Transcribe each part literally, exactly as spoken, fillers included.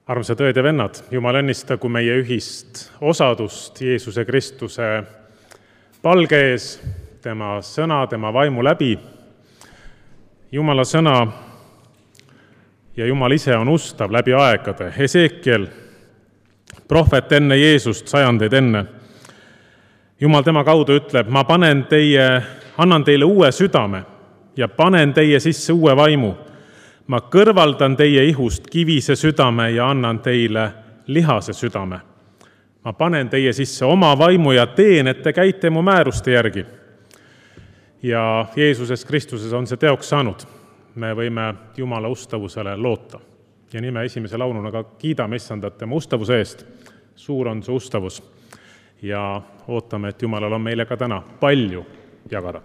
Armsad õed ja vennad, Jumal õnnistagu meie ühist osadust Jeesuse Kristuse palge ees, tema sõna, tema vaimu läbi. Jumala sõna ja Jumal ise on ustav läbi aegade. Esekiel, prohvet enne Jeesust, sajandeid enne. Jumal tema kaudu ütleb, ma panen teie, annan teile uue südame ja panen teie sisse uue vaimu. Ma kõrvaldan teie ihust kivise südame ja annan teile lihase südame. Ma panen teie sisse oma vaimu ja teen, et te käite mu määruste järgi. Ja Jeesuses Kristuses on see teoks saanud. Me võime Jumala ustavusele loota. Ja nime esimese lauluna ka kiidame Issandat tema ustavuse eest. Suur on see ustavus. Ja ootame, et Jumalal on meile ka täna palju jagada.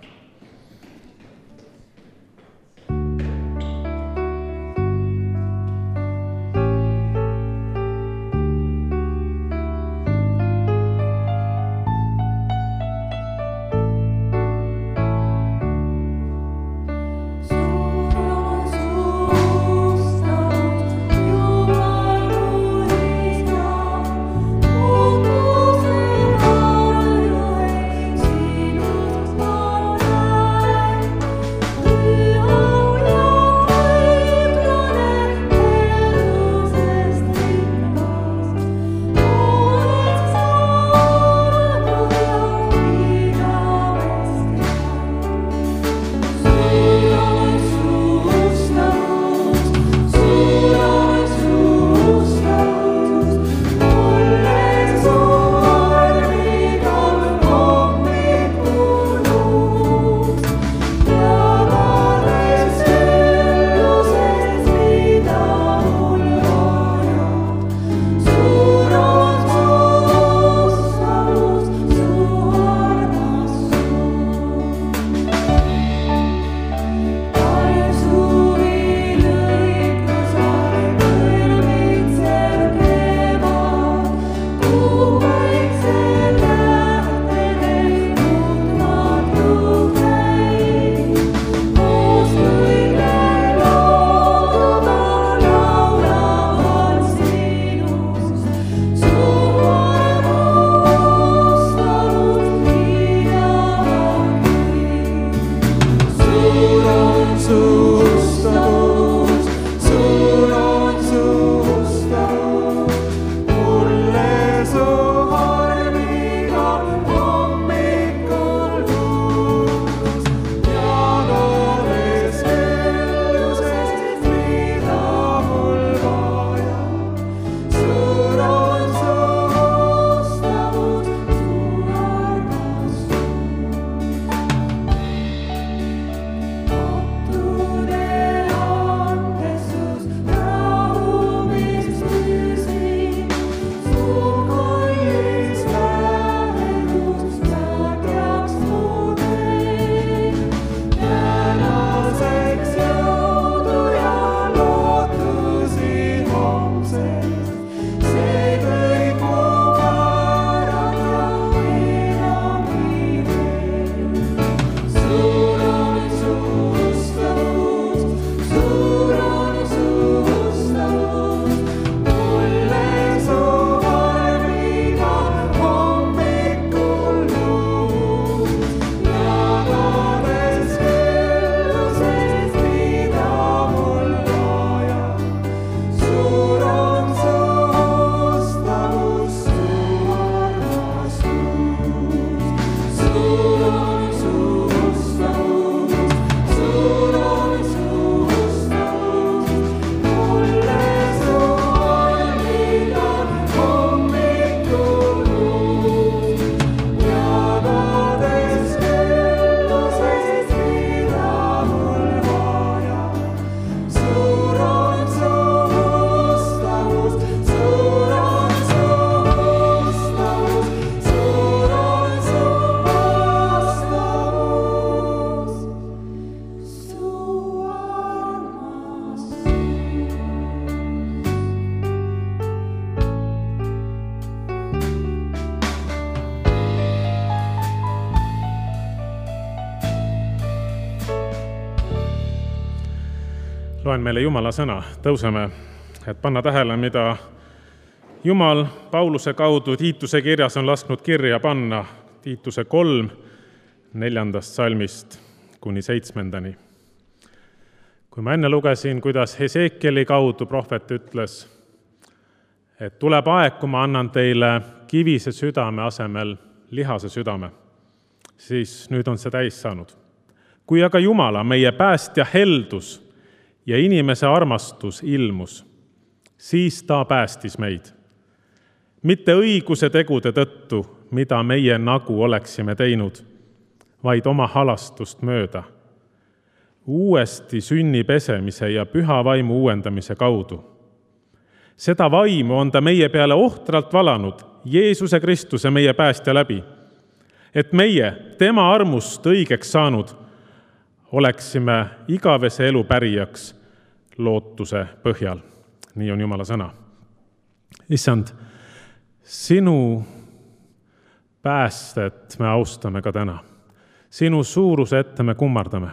Loen meile Jumala sõna, tõuseme et panna tähele, mida Jumal Pauluse kaudu Tiituse kirjas on lasknud kirja panna Tiituse kolm, neljandast salmist kuni seitsmendani. Kui ma enne lugesin, kuidas Hesekieli kaudu prohvet ütles, et tuleb aeg, kui ma annan teile kivise südame asemel lihase südame, siis nüüd on see täis saanud. Kui aga Jumala, meie päästja heldus ja inimese armastus ilmus, siis ta päästis meid. Mitte õiguse tegude tõttu, mida meie nagu oleksime teinud, vaid oma halastust mööda. Uuesti sünni pesemise ja püha vaimu uuendamise kaudu. Seda vaimu on ta meie peale ohtralt valanud Jeesuse Kristuse meie päästja läbi, et meie, tema armust õigeks saanud, oleksime igavese elu pärijaks lootuse põhjal. Nii on Jumala sõna. Issand, sinu päästet me austame ka täna. Sinu suuruse ette me kummardame.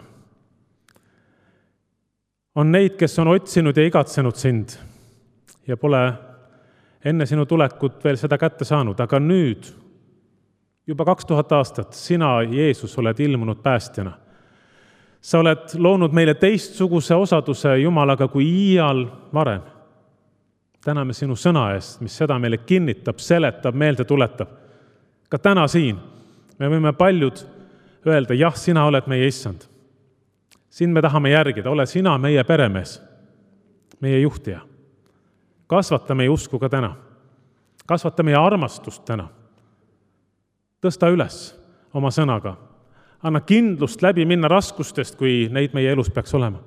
On neid, kes on otsinud ja igatsenud sind ja pole enne sinu tulekut veel seda kätte saanud, aga nüüd, juba kaks tuhat aastat, sina, Jeesus, oled ilmunud päästjana. Sa oled loonud meile teistsuguse osaduse Jumalaga kui iial varem. Täname sinu sõna eest, mis seda meile kinnitab, seletab, meelde tuletab. Ka täna siin me võime paljud öelda, jah, sina oled meie issand. Sind me tahame järgida, ole sina meie peremees, meie juhtija. Kasvata meie usku ka täna. Kasvata meie armastust täna. Tõsta üles oma sõnaga. Anna kindlust läbi minna raskustest, kui neid meie elus peaks olema.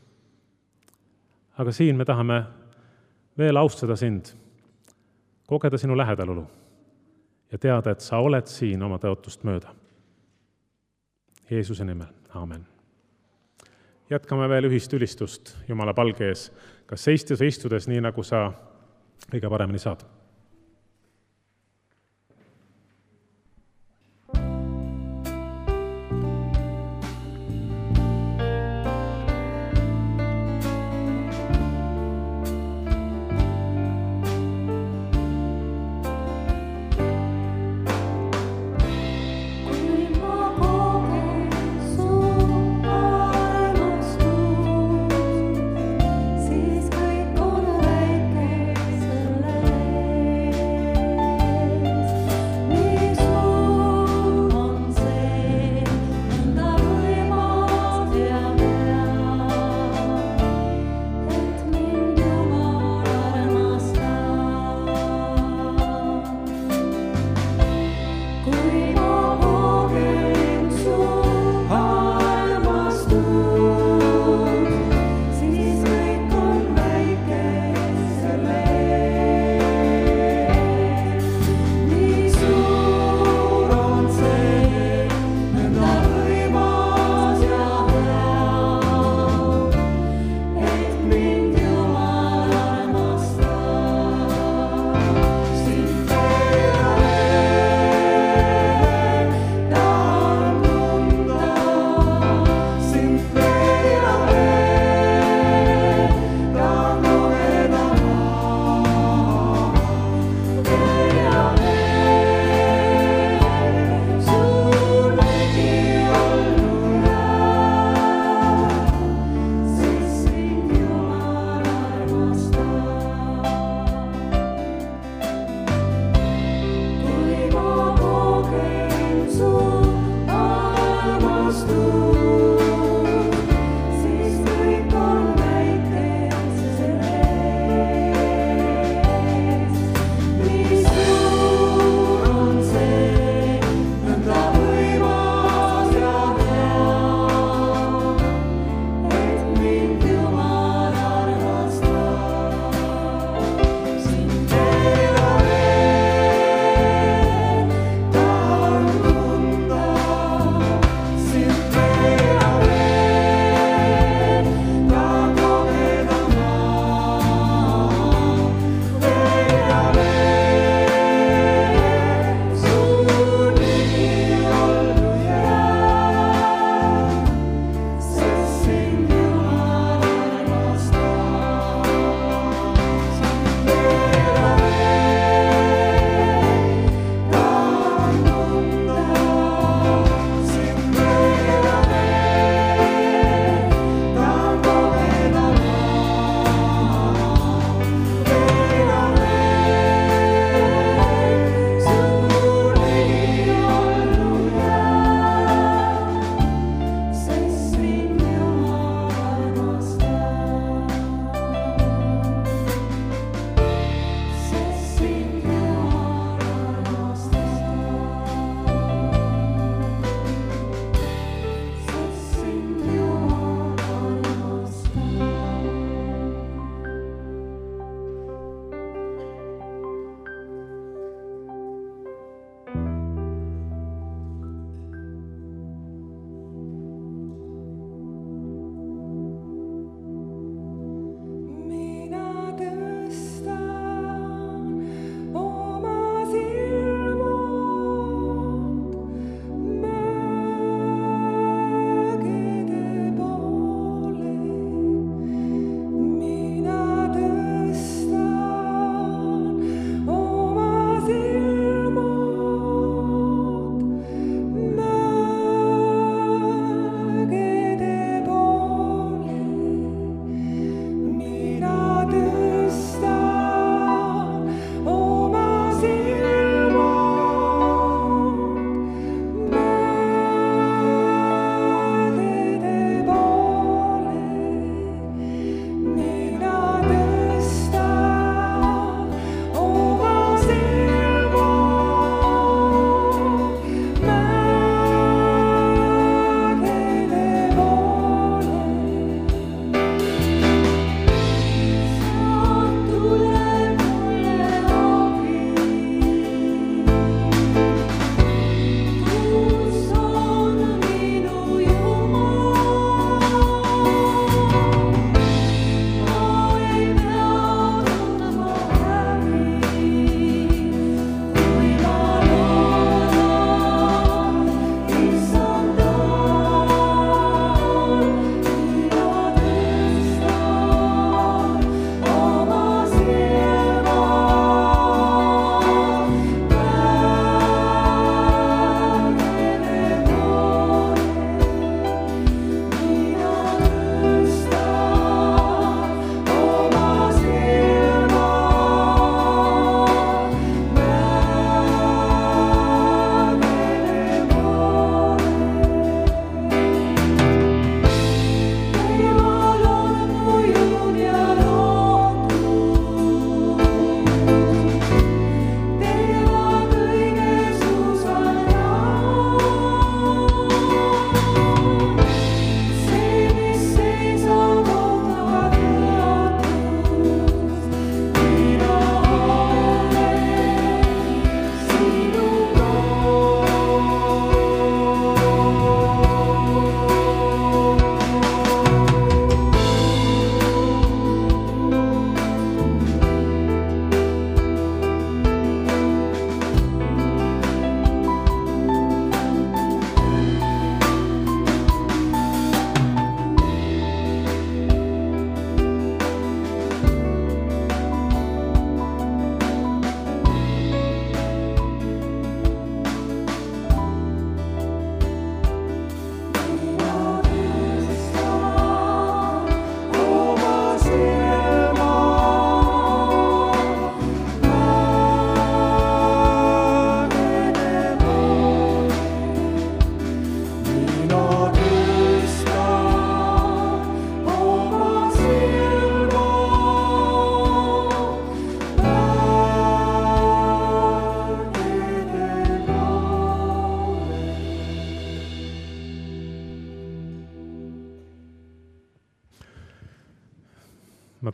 Aga siin me tahame veel austada sind, kogeda sinu lähedalolu ja teada, et sa oled siin oma tõotust mööda. Jeesuse nimel. Aamen. Jätkame veel ühist ülistust Jumala palge ees, kas seistes või istudes, nii nagu sa kõige paremini saad. Siis kõik on väike selle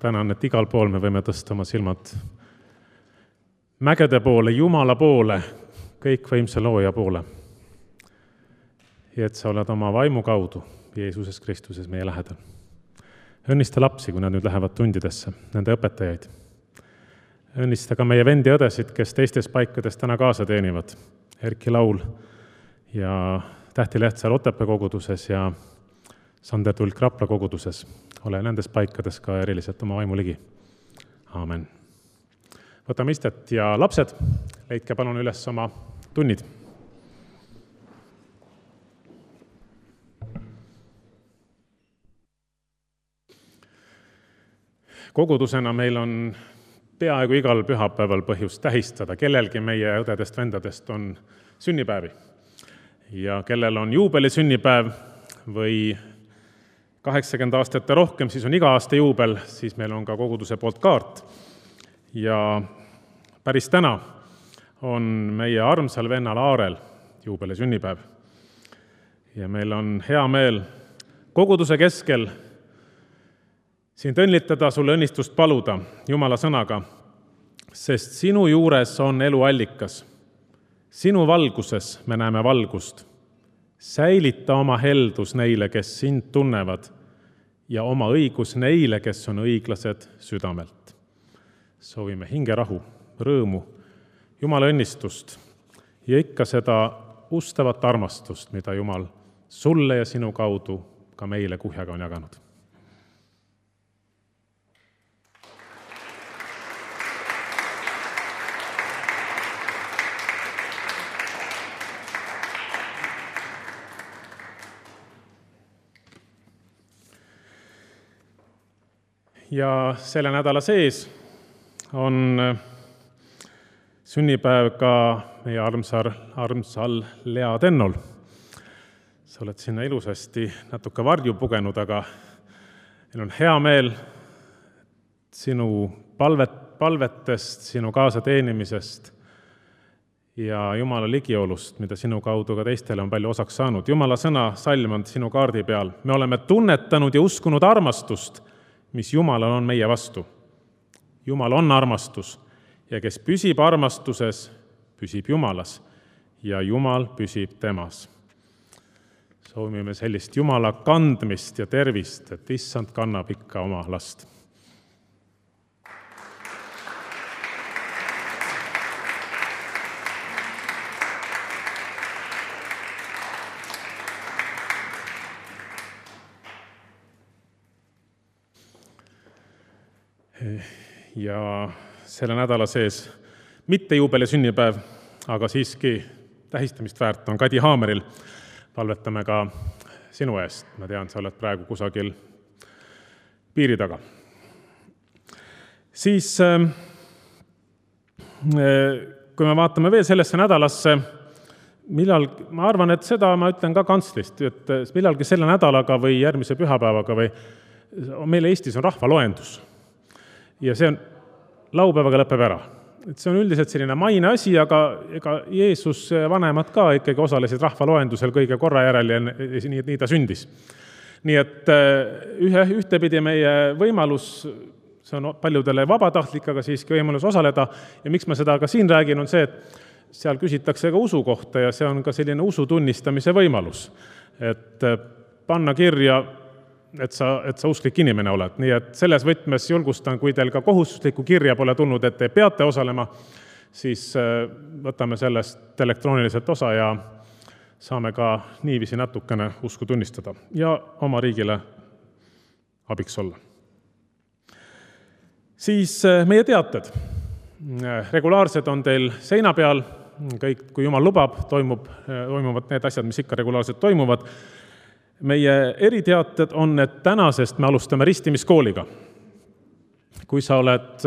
tänan, et igal pool me võime tõsta oma silmad mägede poole, Jumala poole, kõikvõimsa looja poole. Ja et sa oled oma vaimu kaudu Jeesuses Kristuses meie lähedal. Õnnista lapsi, kui nad nüüd lähevad tundidesse, nende õpetajaid. Õnnista ka meie vendi õdesid, kes teistes paikades täna kaasa teenivad. Erki Laul ja Tähti Lehtsaar Otepää koguduses ja Sander Tulk Rapla koguduses. Ole nendes paikades ka eriliselt oma vaimu ligi. Aamen. Võtame istet ja lapsed, leidke palun üles oma tunnid. Kogudusena meil on peaaegu igal pühapäeval põhjust tähistada. Kellelgi meie õdedest-vendadest on sünnipäevi. Ja kellel on juubeli sünnipäev või kaheksakümmend aastat ja rohkem, siis on iga aasta juubel, siis meil on ka koguduse poolt kaart. Ja päris täna on meie armsal vennal Aarel juubeli sünnipäev. Ja meil on hea meel koguduse keskel sind õnnitleda, sulle õnnistust paluda Jumala sõnaga, sest sinu juures on elu allikas. Sinu valguses me näeme valgust. Säilita oma heldus neile, kes sind tunnevad, ja oma õigus neile, kes on õiglased südamelt. Soovime hingerahu, rõõmu, Jumala õnnistust ja ikka seda ustavat armastust, mida Jumal sulle ja sinu kaudu ka meile kuhjaga on jaganud. Ja selle nädala sees on sünnipäev ka meie armsal, armsal Lea Tennol. Sa oled sinna ilusasti natuke varju pugenud, aga meil on hea meel sinu palvet, palvetest, sinu kaasateenimisest ja Jumala ligiolust, mida sinu kaudu ka teistele on palju osaks saanud. Jumala sõna salm on sinu kaardi peal. Me oleme tunnetanud ja uskunud armastust, mis Jumalal on meie vastu. Jumal on armastus ja kes püsib armastuses, püsib Jumalas ja Jumal püsib temas. Soovime sellist Jumala kandmist ja tervist, et issand kannab ikka oma last. Ja selle nädala sees mitte juubeli sünnipäev, aga siiski tähistamist väärt on Kadi Haameril. Palvetame ka sinu eest. Ma tean, sa oled praegu kusagil piiri taga. Siis, kui me vaatame veel sellesse nädalasse, millal, ma arvan, et seda ma ütlen ka kantslist, et millalgi selle nädalaga või järgmise pühapäevaga või meil Eestis on rahvaloendus. Ja see on laupäevaga lõpeb ära. Et see on üldiselt selline maine asi, aga ega Jeesus vanemad ka ikkagi osalesid rahvaloendusel kõige korra järel ja nii, nii ta sündis. Nii et ühe, ühtepidi meie võimalus, see on paljudele vabatahtlik, aga siiski võimalus osaleda. Ja miks ma seda ka siin räägin, on see, et seal küsitakse ka usu kohta ja see on ka selline usu tunnistamise võimalus. Et panna kirja, et sa, et sa usklik inimene oled. Nii et selles võtmes julgustan, kui teil ka kohustuslikku kirja pole tulnud, et te peate osalema, siis võtame sellest elektrooniliselt osa ja saame ka niiviisi natukene usku tunnistada ja oma riigile abiks olla. Siis meie teated. Regulaarsed on teil seina peal, kõik, kui Jumal lubab, toimub, toimuvad need asjad, mis ikka regulaarselt toimuvad. Meie eriteated on, et tänasest me alustame ristimiskooliga. Kui sa oled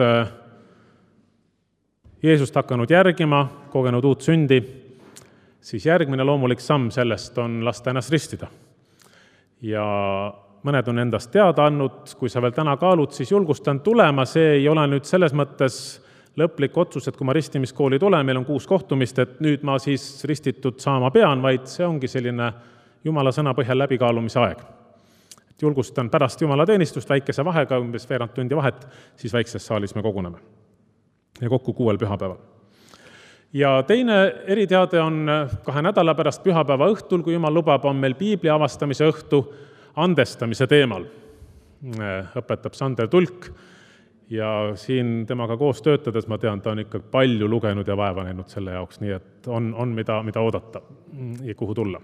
Jeesust hakanud järgima, kogenud uut sündi, siis järgmine loomulik samm sellest on lasta ennast ristida. Ja mõned on endast teada andnud, kui sa veel täna kaalud, siis julgustan tulema, see ei ole nüüd selles mõttes lõplik otsus, et kui ma ristimiskooli tulen, meil on kuus kohtumist, et nüüd ma siis ristitud saama pean, vaid see ongi selline Jumala sõna põhjal läbikaalumise aeg. Julgustan pärast jumalateenistust väikese vahega, umbes veerand tundi vahet, siis väikses saalis me koguneme. Ja kokku kuuel pühapäeval. Ja teine eriteade on kahe nädala pärast pühapäeva õhtul, kui jumal lubab, on meil piibli avastamise õhtu andestamise teemal. Õpetab Sander Tulk ja siin temaga koos töötades ma tean, ta on ikka palju lugenud ja vaeva näinud selle jaoks, nii et on, on mida, mida oodata ja kuhu tulla.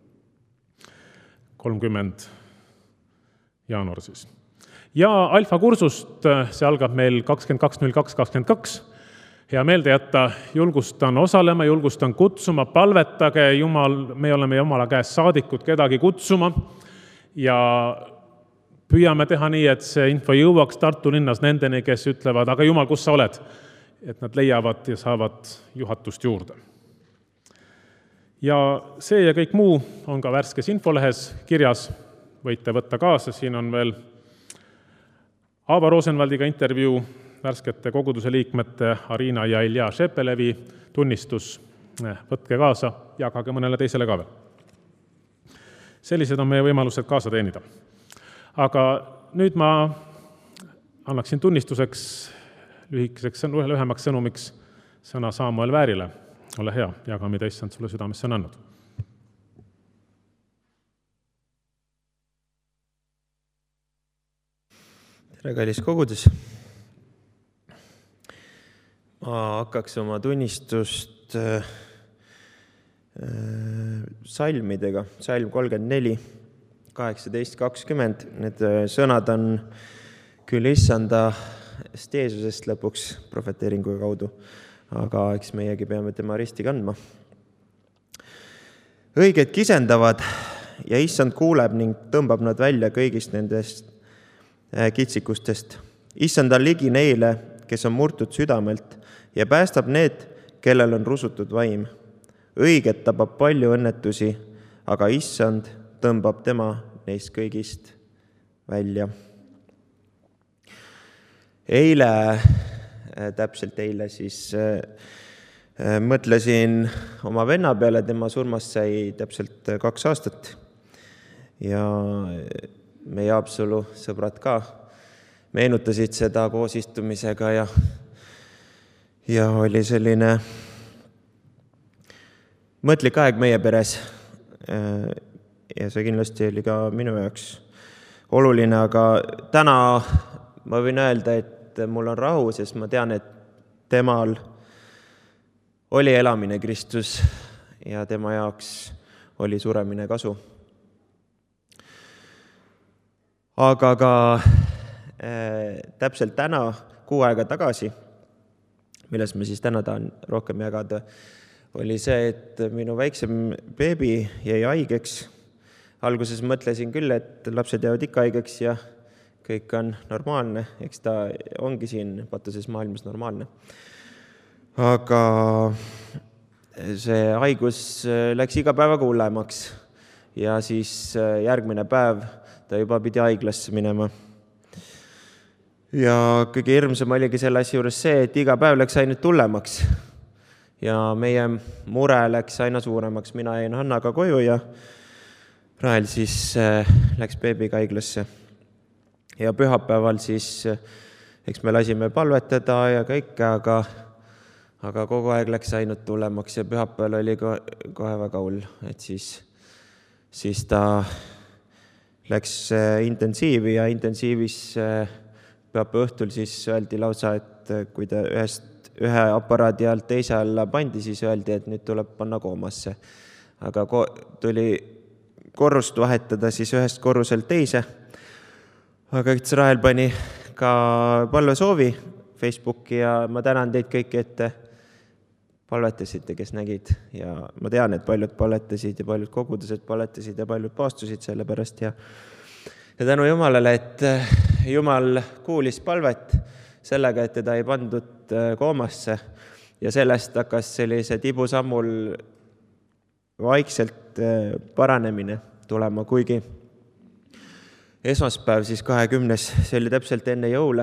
kolmkümmend jaanuar siis. Ja alfa kursust, see algab meil kakskümmend kaks null kaks kakskümmend kaks. Hea meelde jätta, julgustan osalema, julgustan kutsuma, palvetage, Jumal, me oleme Jumala käes saadikud kedagi kutsuma ja püüame teha nii, et see info jõuaks Tartu linnas nendeni, kes ütlevad, aga Jumal, kus sa oled? Et nad leiavad ja saavad juhatust juurde. Ja see ja kõik muu on ka värskes infolehes kirjas, võite võtta kaasa, siin on veel Aavo Rosenvaldiga intervjuu, värskete koguduse liikmete Arina ja Ilja Šepelevi tunnistus, võtke kaasa, jagage mõnele teisele ka veel. Sellised on meie võimalused kaasa teenida. Aga nüüd ma annaksin tunnistuseks lühikeseks, lühemaks sõnumiks sõna Samuel Väärile. Ole hea, jaga, mida issand sulle südamesse on andnud. Tere, kallis kogudus. Ma hakkaks oma tunnistust äh, salmidega. Salm kolmkümmend neli, kaheksateist kakskümmend. Need sõnad on küll issanda Jeesusest lõpuks profeteeringu kaudu, aga eks meiegi peame tema risti kandma. Õiged kisendavad ja issand kuuleb ning tõmbab nad välja kõigist nendest kitsikustest. Issand on ligi neile, kes on murtud südamelt ja päästab need, kellel on rusutud vaim. Õiget tabab palju õnnetusi, aga issand tõmbab tema neist kõigist välja. Eile, täpselt eile siis mõtlesin oma venna peale, tema surmast sai täpselt kaks aastat ja meie Haapsalu sõbrad ka meenutasid seda koos istumisega ja, ja oli selline mõtlik aeg meie peres ja see kindlasti oli ka minu jaoks oluline, aga täna ma võin öelda, et mul on rahu, sest ma tean, et temal oli elamine Kristus ja tema jaoks oli suremine kasu. Aga ka äh, täpselt täna, kuu aega tagasi, milles me siis täna tahan rohkem jagada, oli see, et minu väiksem beebi jäi haigeks. Alguses mõtlesin küll, et lapsed jäävad ikka haigeks ja kõik on normaalne, eks ta ongi siin patuses maailmas normaalne. Aga see haigus läks iga päevaga hullemaks ja siis järgmine päev ta juba pidi haiglasse minema. Ja kõige hirmsam oligi selle asja juures see, et iga päev läks ainult hullemaks ja meie mure läks aina suuremaks. Mina jäin Hannaga koju ja Rahel siis läks beebiga haiglasse. Ja pühapäeval siis, eks me lasime palvetada ja kõike, aga, aga kogu aeg läks ainult hullemaks ja pühapäeval oli kohe väga hull, et siis, siis ta läks intensiivi ja intensiivis pühapäeva õhtul siis öeldi lausa, et kui ta ühest, ühe aparaadi alt teise alla pandi, siis öeldi, et nüüd tuleb panna koomasse. Aga ko- tuli korrust vahetada siis ühest korruselt teise. Aga üks Rahel pani ka palvesoovi Facebooki ja ma tänan teid kõiki, et palvetasite, kes nägid. Ja ma tean, et paljud palvetasid ja paljud kogudused palvetasid ja paljud paastusid selle pärast. Ja, ja tänu Jumalale, et Jumal kuulis palvet sellega, et teda ei pandud koomasse. Ja sellest hakkas sellise tibusammul vaikselt paranemine tulema, kuigi esmaspäev siis kahekümnes, see oli täpselt enne jõule.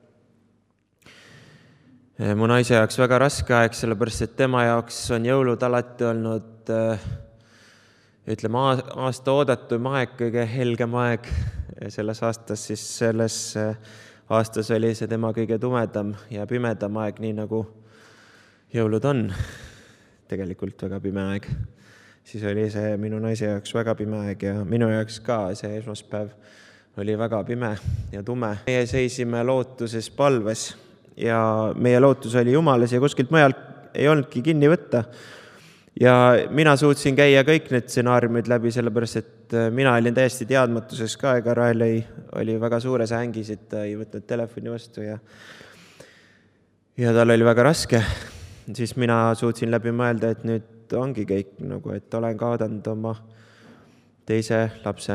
Mu naise jaoks väga raske aeg, sellepärast et tema jaoks on jõulud alati olnud, ütleme, aasta oodatum aeg, kõige helgem aeg. selles aastas, siis selles aastas oli see tema kõige tumedam ja pimedam aeg, nii nagu jõulud on. Tegelikult väga pime aeg. Siis oli see minu naise jaoks väga pime aeg ja minu jaoks ka see esmaspäev oli väga pime ja tume. Meie seisime lootuses palves ja meie lootus oli Jumalas ja kuskilt mujal ei olnudki kinni võtta. Ja mina suutsin käia kõik need stsenaariumid läbi, sellepärast et mina olin täiesti teadmatuses ka, ega Rael ei, oli väga suures hängis, et ta ei võtnud telefoni vastu ja, ja tal oli väga raske. Siis mina suutsin läbi mõelda, et nüüd ongi kõik, nagu, et olen kaadanud oma teise lapse.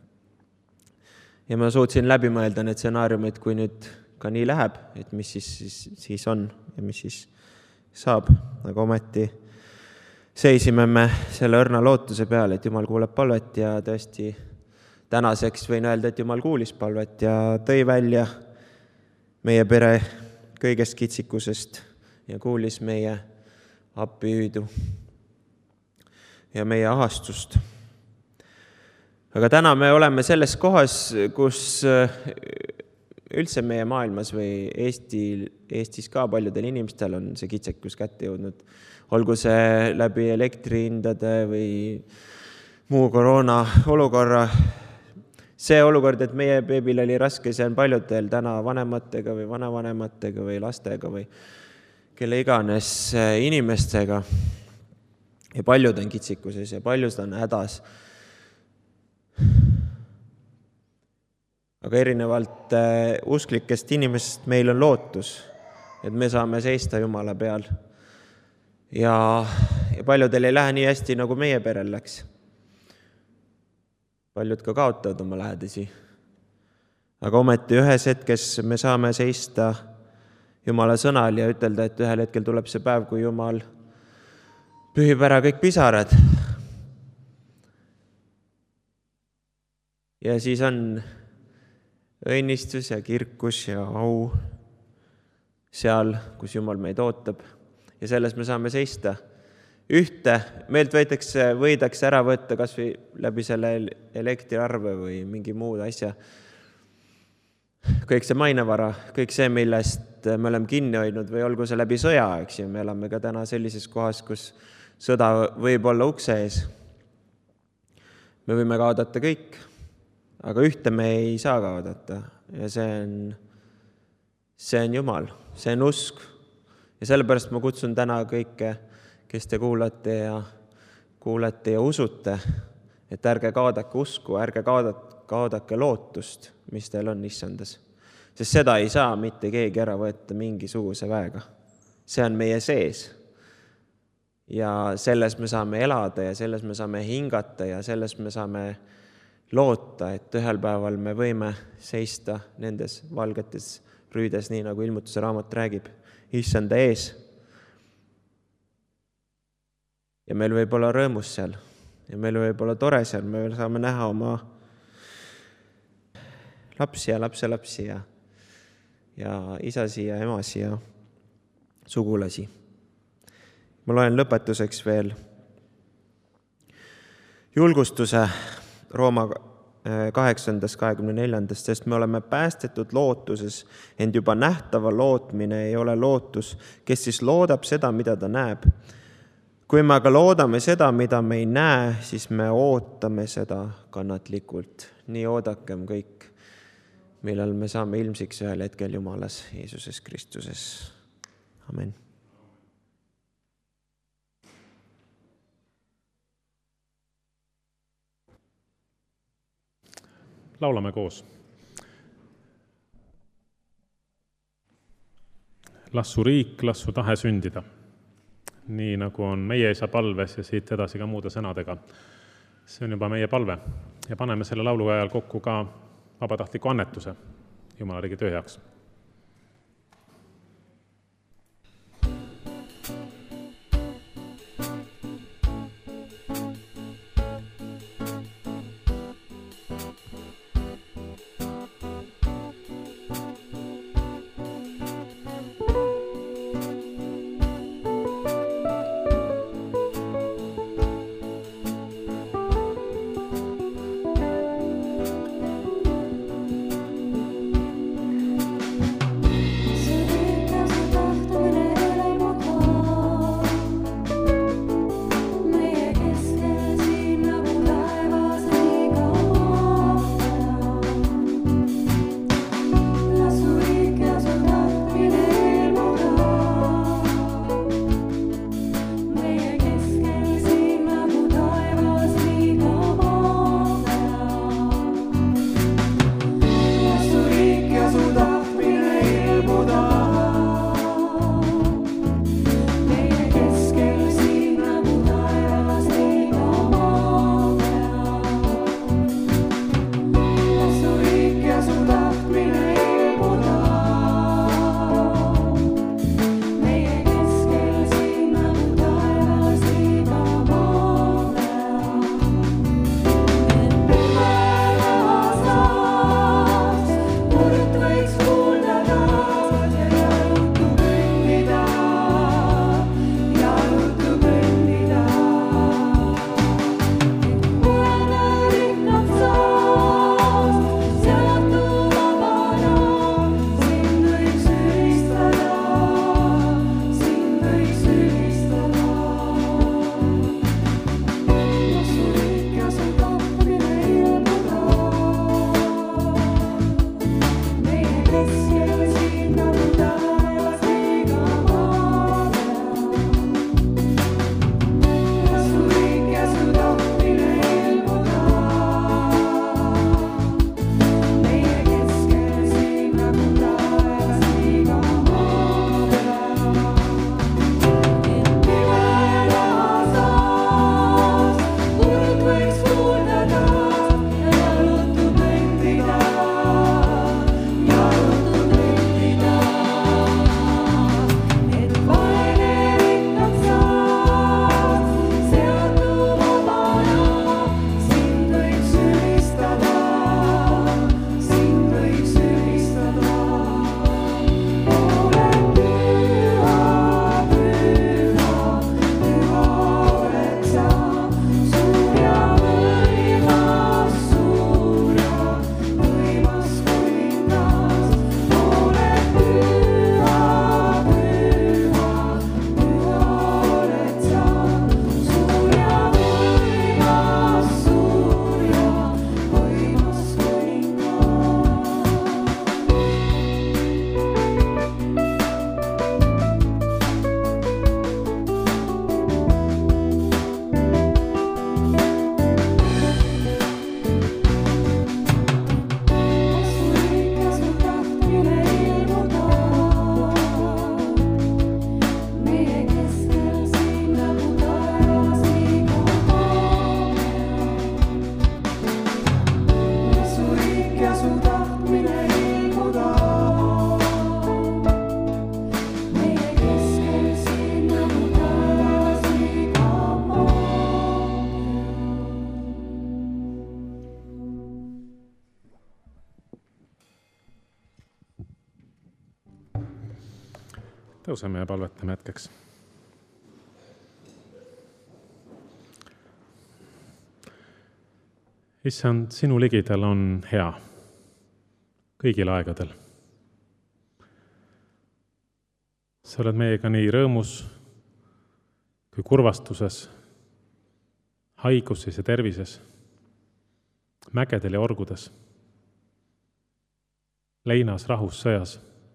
Ja ma suutsin läbi mõelda need stsenaariumid, kui nüüd ka nii läheb, et mis siis, siis, siis on ja mis siis saab, aga ometi seisime me selle õrna lootuse peale, et Jumal kuuleb palvet ja tõesti tänaseks võin öelda, et Jumal kuulis palvet ja tõi välja meie pere kõigest kitsikusest ja kuulis meie appihüüdu ja meie ahastust. Aga täna me oleme selles kohas, kus üldse meie maailmas või Eesti, Eestis ka paljudel inimestel on see kitsekus kätte jõudnud. Olgu see läbi elektrihindade või muu koroona olukorra. See olukord, et meie beebil oli raske, see on paljudel täna vanematega või vanavanematega või lastega või kelle iganes inimestega. Ja paljud on kitsikuses ja paljud on hädas. Aga erinevalt usklikest inimesest meil on lootus, et me saame seista Jumala peal. Ja, ja paljudel ei lähe nii hästi, nagu meie perel läks. Paljud ka kaotavad oma lähedasi. Aga ometi ühes hetkes me saame seista Jumala sõnal ja ütelda, et ühel hetkel tuleb see päev, kui Jumal pühib ära kõik pisarad. Ja siis on õnnistus ja kirkus ja au seal, kus Jumal meid ootab. Ja selles me saame seista. Ühte meilt võidakse, võidakse ära võtta kas või läbi selle elektriarve või mingi muud asja. Kõik see mainevara, kõik see, millest me oleme kinni hoidnud või olgu see läbi sõja, eks ju. Me elame ka täna sellises kohas, kus sõda võib olla ukse ees. Me võime kaadata kõik, aga ühte me ei saa kaadata ja see on, see on Jumal, see on usk. Ja sellepärast ma kutsun täna kõike, kes te kuulate ja kuulete ja usute, et ärge kaadake usku, ärge kaadake lootust, mis teil on issandas. Sest seda ei saa mitte keegi ära võtta mingisuguse väega. See on meie sees. Ja selles me saame elada ja selles me saame hingata ja selles me saame loota, et ühel päeval me võime seista nendes valgetes rüüdes, nii nagu ilmutuse raamat räägib, issanda ees. Ja meil võib olla rõõmus seal ja meil võib olla tore seal, me saame näha oma lapsi ja lapselapsi ja, ja isasi ja emasi ja sugulasi. Ma loen lõpetuseks veel julgustuse Rooma kaheksandast kahekümne neljandast, sest me oleme päästetud lootuses, ent juba nähtava lootmine ei ole lootus, kes siis loodab seda, mida ta näeb. Kui me aga loodame seda, mida me ei näe, siis me ootame seda kannatlikult. Nii oodakem kõik, millal me saame ilmsiks ühel hetkel Jumalas, Jeesuses Kristuses. Amen. Laulame koos. Lassu riik, lassu tahe sündida. Nii nagu on meie isa palves ja siit edasi ka muude sõnadega. See on juba meie palve ja paneme selle laulu ajal kokku ka vabatahtliku annetuse Jumala riigi töö heaks. tõuseme ja palvetame hetkeks. Issand, sinu ligidal on hea kõigil aegadel. Sa oled meiega nii rõõmus kui kurvastuses, haiguses ja tervises, mägedel ja orgudes, leinas, rahus, sõjas.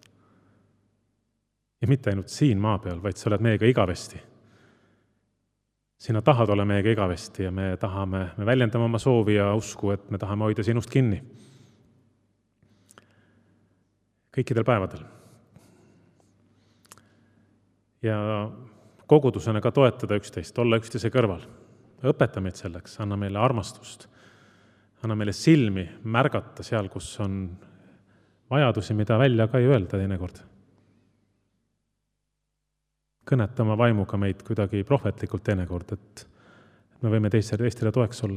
Ja mitte ainult siin maa peal, vaid sa oled meiega igavesti. Sina tahad olla meiega igavesti ja me tahame, me väljendame oma soovi ja usku, et me tahame hoida sinust kinni. Kõikidel päevadel. Ja kogudusena ka toetada üksteist, olla üksteise kõrval. Õpeta meid selleks, anna meile armastust, anna meile silmi märgata seal, kus on vajadusi, mida välja ka ei öelda teinekord. Kõneta oma vaimuga meid kuidagi prohvetlikult teinekord, et me võime teistele, teistele toeks olla.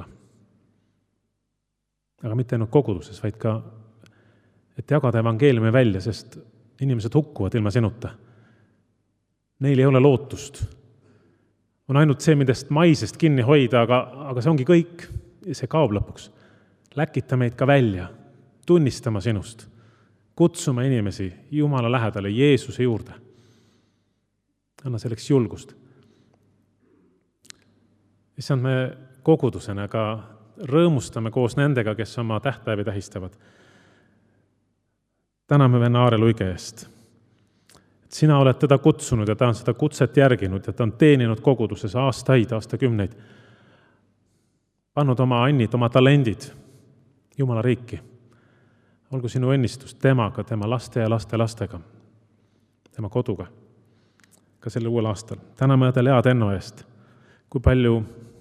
Aga mitte ainult koguduses, vaid ka, et jagada evangeeliumi välja, sest inimesed hukkuvad ilma sinuta. Neil ei ole lootust. On ainult see, millest maisest kinni hoida, aga, aga see ongi kõik. See kaob lõpuks. Läkita meid ka välja, tunnistama sinust, kutsuma inimesi Jumala lähedale, Jeesuse juurde. Anna selleks julgust. Issand, me kogudusena ka rõõmustame koos nendega, kes oma tähtpäevi tähistavad. Täname venna Aare Luige eest. Et sina oled teda kutsunud ja ta on seda kutset järginud ja ta on teeninud koguduses aastaid, aastakümneid. Pannud oma annid, oma talendid Jumala riiki. Olgu sinu õnnistus temaga, tema laste ja laste lastega, tema koduga. Ka selle uuel aastal. Täname ta Lea Tenno eest, kui palju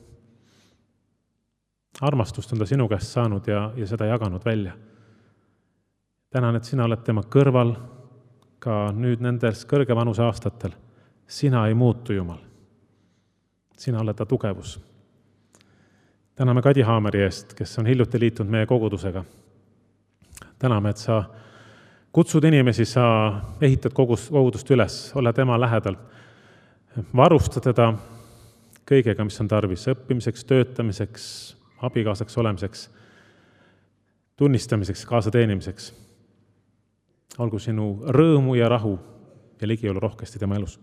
armastust on ta sinu käest saanud ja, ja seda jaganud välja. Tänan, et sina oled tema kõrval ka nüüd nendes kõrge vanuse aastatel. Sina ei muutu, Jumal. Sina oled ta tugevus. Täname Kadi Haameri eest, kes on hiljuti liitunud meie kogudusega. Täname, et sa kutsud inimesi, sa ehitad kogudust üles, ole tema lähedal, varusta teda kõigega, mis on tarvis, õppimiseks, töötamiseks, abikaasaks olemiseks, tunnistamiseks, kaasateenimiseks. Olgu sinu rõõmu ja rahu ja ligiolu rohkesti tema elus.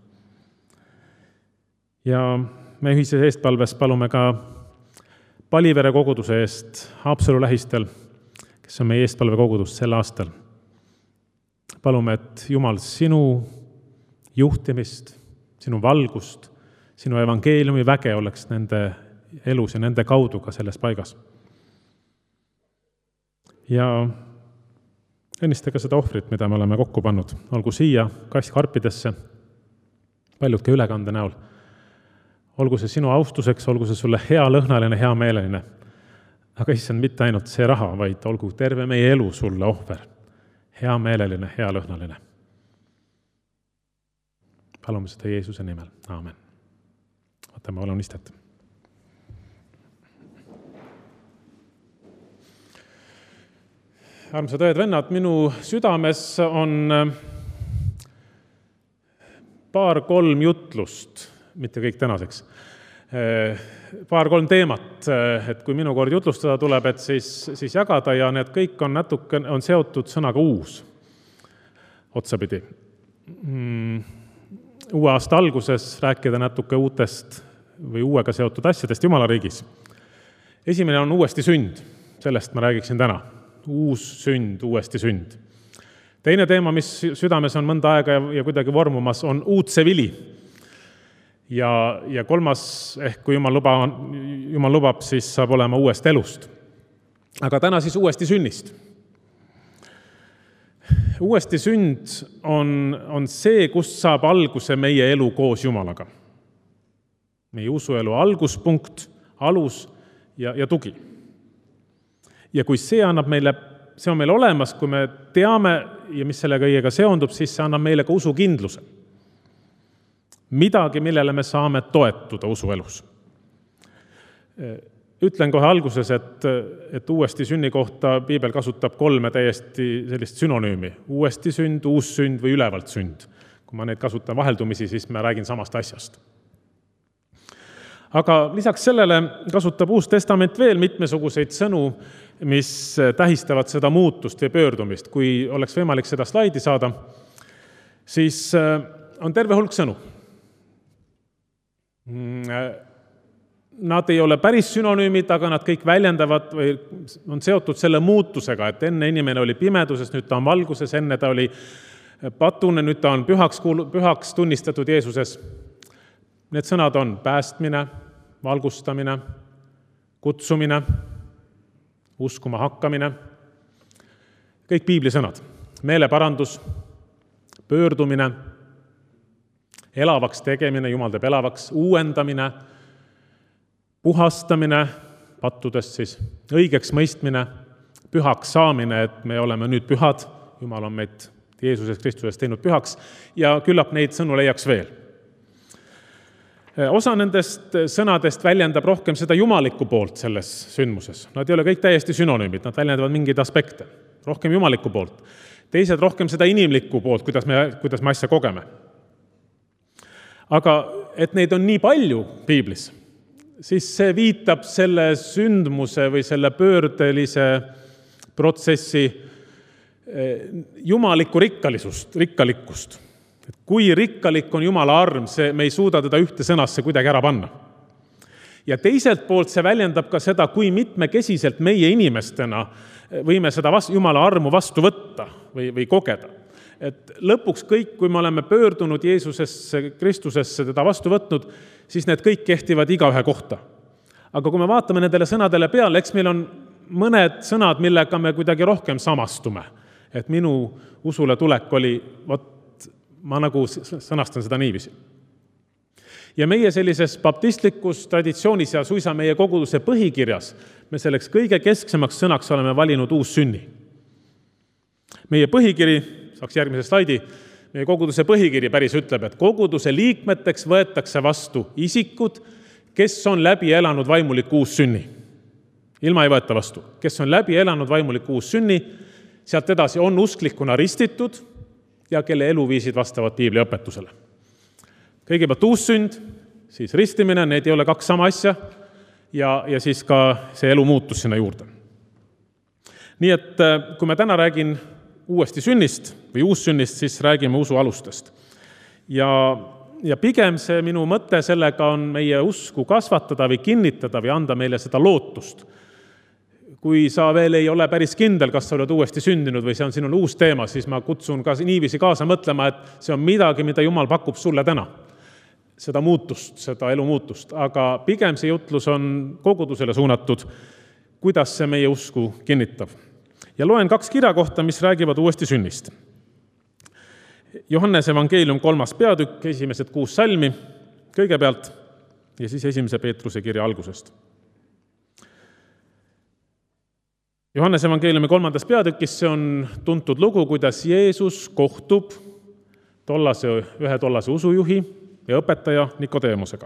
Ja me ühises eestpalves palume ka Palivere koguduse eest Haapsalu lähistel, kes on meie eestpalve kogudus sel aastal. Palume, et Jumal sinu juhtimist, sinu valgust, sinu evangeeliumi väge oleks nende elus ja nende kaudu ka selles paigas. Ja õnnista ka seda ohvrit, mida me oleme kokku pannud. Olgu siia kastkarpidesse, paljud ka ülekande näol. Olgu see sinu austuseks, olgu see sulle hea lõhnaline, hea meeleline. Aga issand, mitte ainult see raha, vaid olgu terve meie elu sulle ohver. Hea meeleline, hea lõhnaline. Palume seda Jeesuse nimel. Aamen. Võtame olun istet. Armsad õed vennad, minu südames on paar-kolm jutlust, mitte kõik tänaseks, paar-kolm teemat, et kui minu kord jutlustada tuleb, et siis, siis jagada ja need kõik on natuke on seotud sõnaga uus otsapidi. Uue aasta alguses rääkida natuke uutest või uuega seotud asjadest Jumala riigis. Esimene on uuesti sünd, sellest ma räägiksin täna. Uus sünd, uuesti sünd. Teine teema, mis südames on mõnda aega ja, ja kuidagi vormumas, on uudse vili. Ja, ja kolmas, ehk kui Jumal, luba, Jumal lubab, siis saab olema uuest elust. Aga täna siis uuesti sünnist. Uuesti sünd on, on see, kust saab alguse meie elu koos Jumalaga. Meie usuelu alguspunkt, alus ja, ja tugi. Ja kui see annab meile, see on meil olemas, kui me teame ja mis selle kõigega seondub, siis see annab meile ka usukindluse. Midagi, millele me saame toetuda usuelus. Ütlen kohe alguses, et, et uuesti sünni kohta Piibel kasutab kolme täiesti sellist synonüümi. Uuesti sünd, uus sünd või ülevalt sünd. kui ma neid kasutan vaheldumisi, siis ma räägin samast asjast. Aga lisaks sellele kasutab Uus Testament veel mitmesuguseid sõnu, mis tähistavad seda muutust või pöördumist. Kui oleks võimalik seda slaidi saada, siis on terve hulk sõnu. Nad ei ole päris sünonüümid, aga nad kõik väljendavad või on seotud selle muutusega, et enne inimene oli pimeduses, nüüd ta on valguses, enne ta oli patune, nüüd ta on pühaks, pühaks tunnistatud Jeesuses. Need sõnad on päästmine, valgustamine, kutsumine, uskuma hakkamine, kõik piiblisõnad, meeleparandus, pöördumine, elavaks tegemine, Jumal teeb elavaks, uuendamine, puhastamine, pattudest siis, õigeks mõistmine, pühaks saamine, et me oleme nüüd pühad, Jumal on meid Jeesuses Kristuses teinud pühaks ja küllap neid sõnu leiaks veel. Osa nendest sõnadest väljendab rohkem seda jumalikku poolt selles sündmuses. Nad ei ole kõik täiesti sünonüümid, nad väljendavad mingeid aspekte, rohkem jumalikku poolt. Teised rohkem seda inimlikku poolt, kuidas me, kuidas me asja kogeme. Aga et neid on nii palju piiblis, siis see viitab selle sündmuse või selle pöördelise protsessi jumalikku rikkalisust, rikkalikkust. Et kui rikkalik on Jumala arm, see, me ei suuda teda ühte sõnasse kuidagi ära panna. Ja teiselt poolt see väljendab ka seda, kui mitmekesiselt meie inimestena võime seda vast, Jumala armu vastu võtta või, või kogeda. Et lõpuks kõik, kui me oleme pöördunud Jeesusesse, Kristusesse teda vastu võtnud, siis need kõik kehtivad igaühe kohta. Aga kui me vaatame nendele sõnadele peale, eks meil on mõned sõnad, millega me kuidagi rohkem samastume. Et minu usule tulek oli, vot, ma nagu sõnastan seda niiviisi. Ja meie sellises baptistlikus traditsioonis ja suisa meie koguduse põhikirjas me selleks kõige kesksemaks sõnaks oleme valinud uus sünni. Meie põhikiri, saaks järgmise slaidi, meie koguduse põhikiri päris ütleb, et koguduse liikmeteks võetakse vastu isikud, kes on läbi elanud vaimuliku uus sünni. Ilma ei võeta vastu. Kes on läbi elanud vaimuliku uus sünni, sealt edasi on usklikuna ristitud ja kelle eluviisid vastavad piibli õpetusele. Kõigepealt uus sünd, siis ristimine, need ei ole kaks sama asja ja, ja siis ka see elu muutus sinna juurde. Nii et kui me täna räägin uuesti sünnist või uussünnist, siis räägime usu alustest. Ja, ja pigem see minu mõte sellega on meie usku kasvatada või kinnitada või anda meile seda lootust. Kui sa veel ei ole päris kindel, kas sa oled uuesti sündinud või see on sinul uus teema, siis ma kutsun ka niiviisi kaasa mõtlema, et see on midagi, mida Jumal pakub sulle täna. Seda muutust, seda elu muutust. Aga pigem see jutlus on kogudusele suunatud, kuidas see meie usku kinnitab. Ja loen kaks kirja kohta, mis räägivad uuesti sünnist. Johannese evangeelium kolmas peatükk, esimesed kuus salmi kõigepealt ja siis esimese Peetruse kirja algusest. Johannese evangeeliumi kolmandas peatükis see on tuntud lugu, kuidas Jeesus kohtub tollase, ühe tollase usujuhi ja õpetaja Nikodeemusega.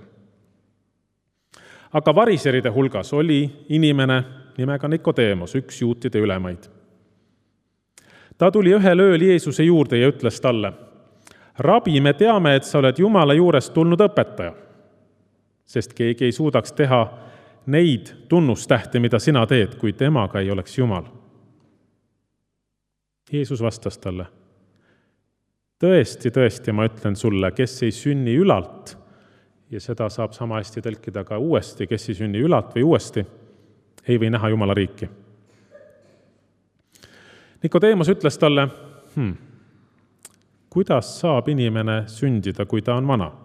Aga variseride hulgas oli inimene nimega Nikodeemus, üks juutide ülemaid. Ta tuli ühel ööl Jeesuse juurde ja ütles talle, rabi, me teame, et sa oled Jumala juurest tulnud õpetaja, sest keegi ei suudaks teha neid tunnustähti, mida sina teed, kui temaga ei oleks Jumal. Jeesus vastas talle, tõesti, tõesti, ma ütlen sulle, kes ei sünni ülalt, ja seda saab sama hästi tõlkida ka uuesti, kes ei sünni ülalt või uuesti, ei või näha Jumala riiki. Nikodeemus ütles talle, hm, kuidas saab inimene sündida, kui ta on vana?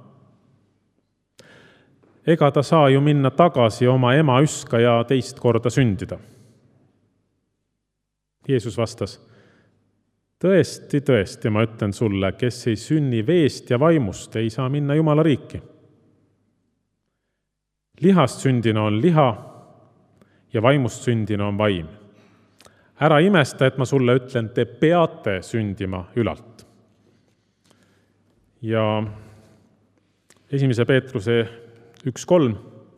Ega ta saa ju minna tagasi oma ema üska ja teist korda sündida. Jeesus vastas, tõesti, tõesti, ma ütlen sulle, kes ei sünni veest ja vaimust, ei saa minna Jumala riiki. Lihast sündina on liha ja vaimust sündina on vaim. Ära imesta, et ma sulle ütlen, te peate sündima ülalt. Ja esimese Peetruse üks kolm.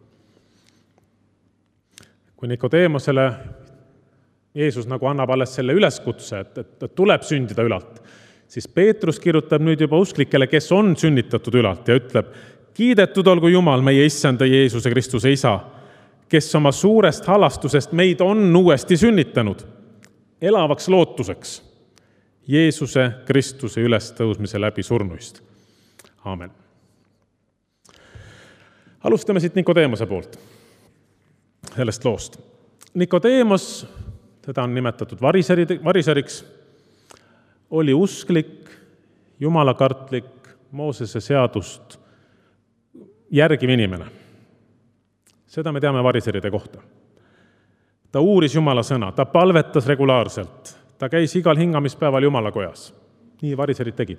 Kui Nikodeemusele Jeesus nagu annab alles selle üleskutse, et, et, et tuleb sündida ülalt, siis Peetrus kirjutab nüüd juba usklikele, kes on sünnitatud ülalt ja ütleb, kiidetud olgu Jumal, meie issanda Jeesuse Kristuse isa, kes oma suurest halastusest meid on uuesti sünnitanud, elavaks lootuseks Jeesuse Kristuse ülestõusmise läbi surnuist. Aamen. Alustame siit Nikodeemose poolt, sellest loost. Nikodeemos, teda on nimetatud variseriks, oli usklik, jumalakartlik, Moosese seadust järgiv inimene. Seda me teame variseride kohta. Ta uuris Jumala sõna, ta palvetas regulaarselt, ta käis igal hingamispäeval Jumalakojas. Nii variserid tegid.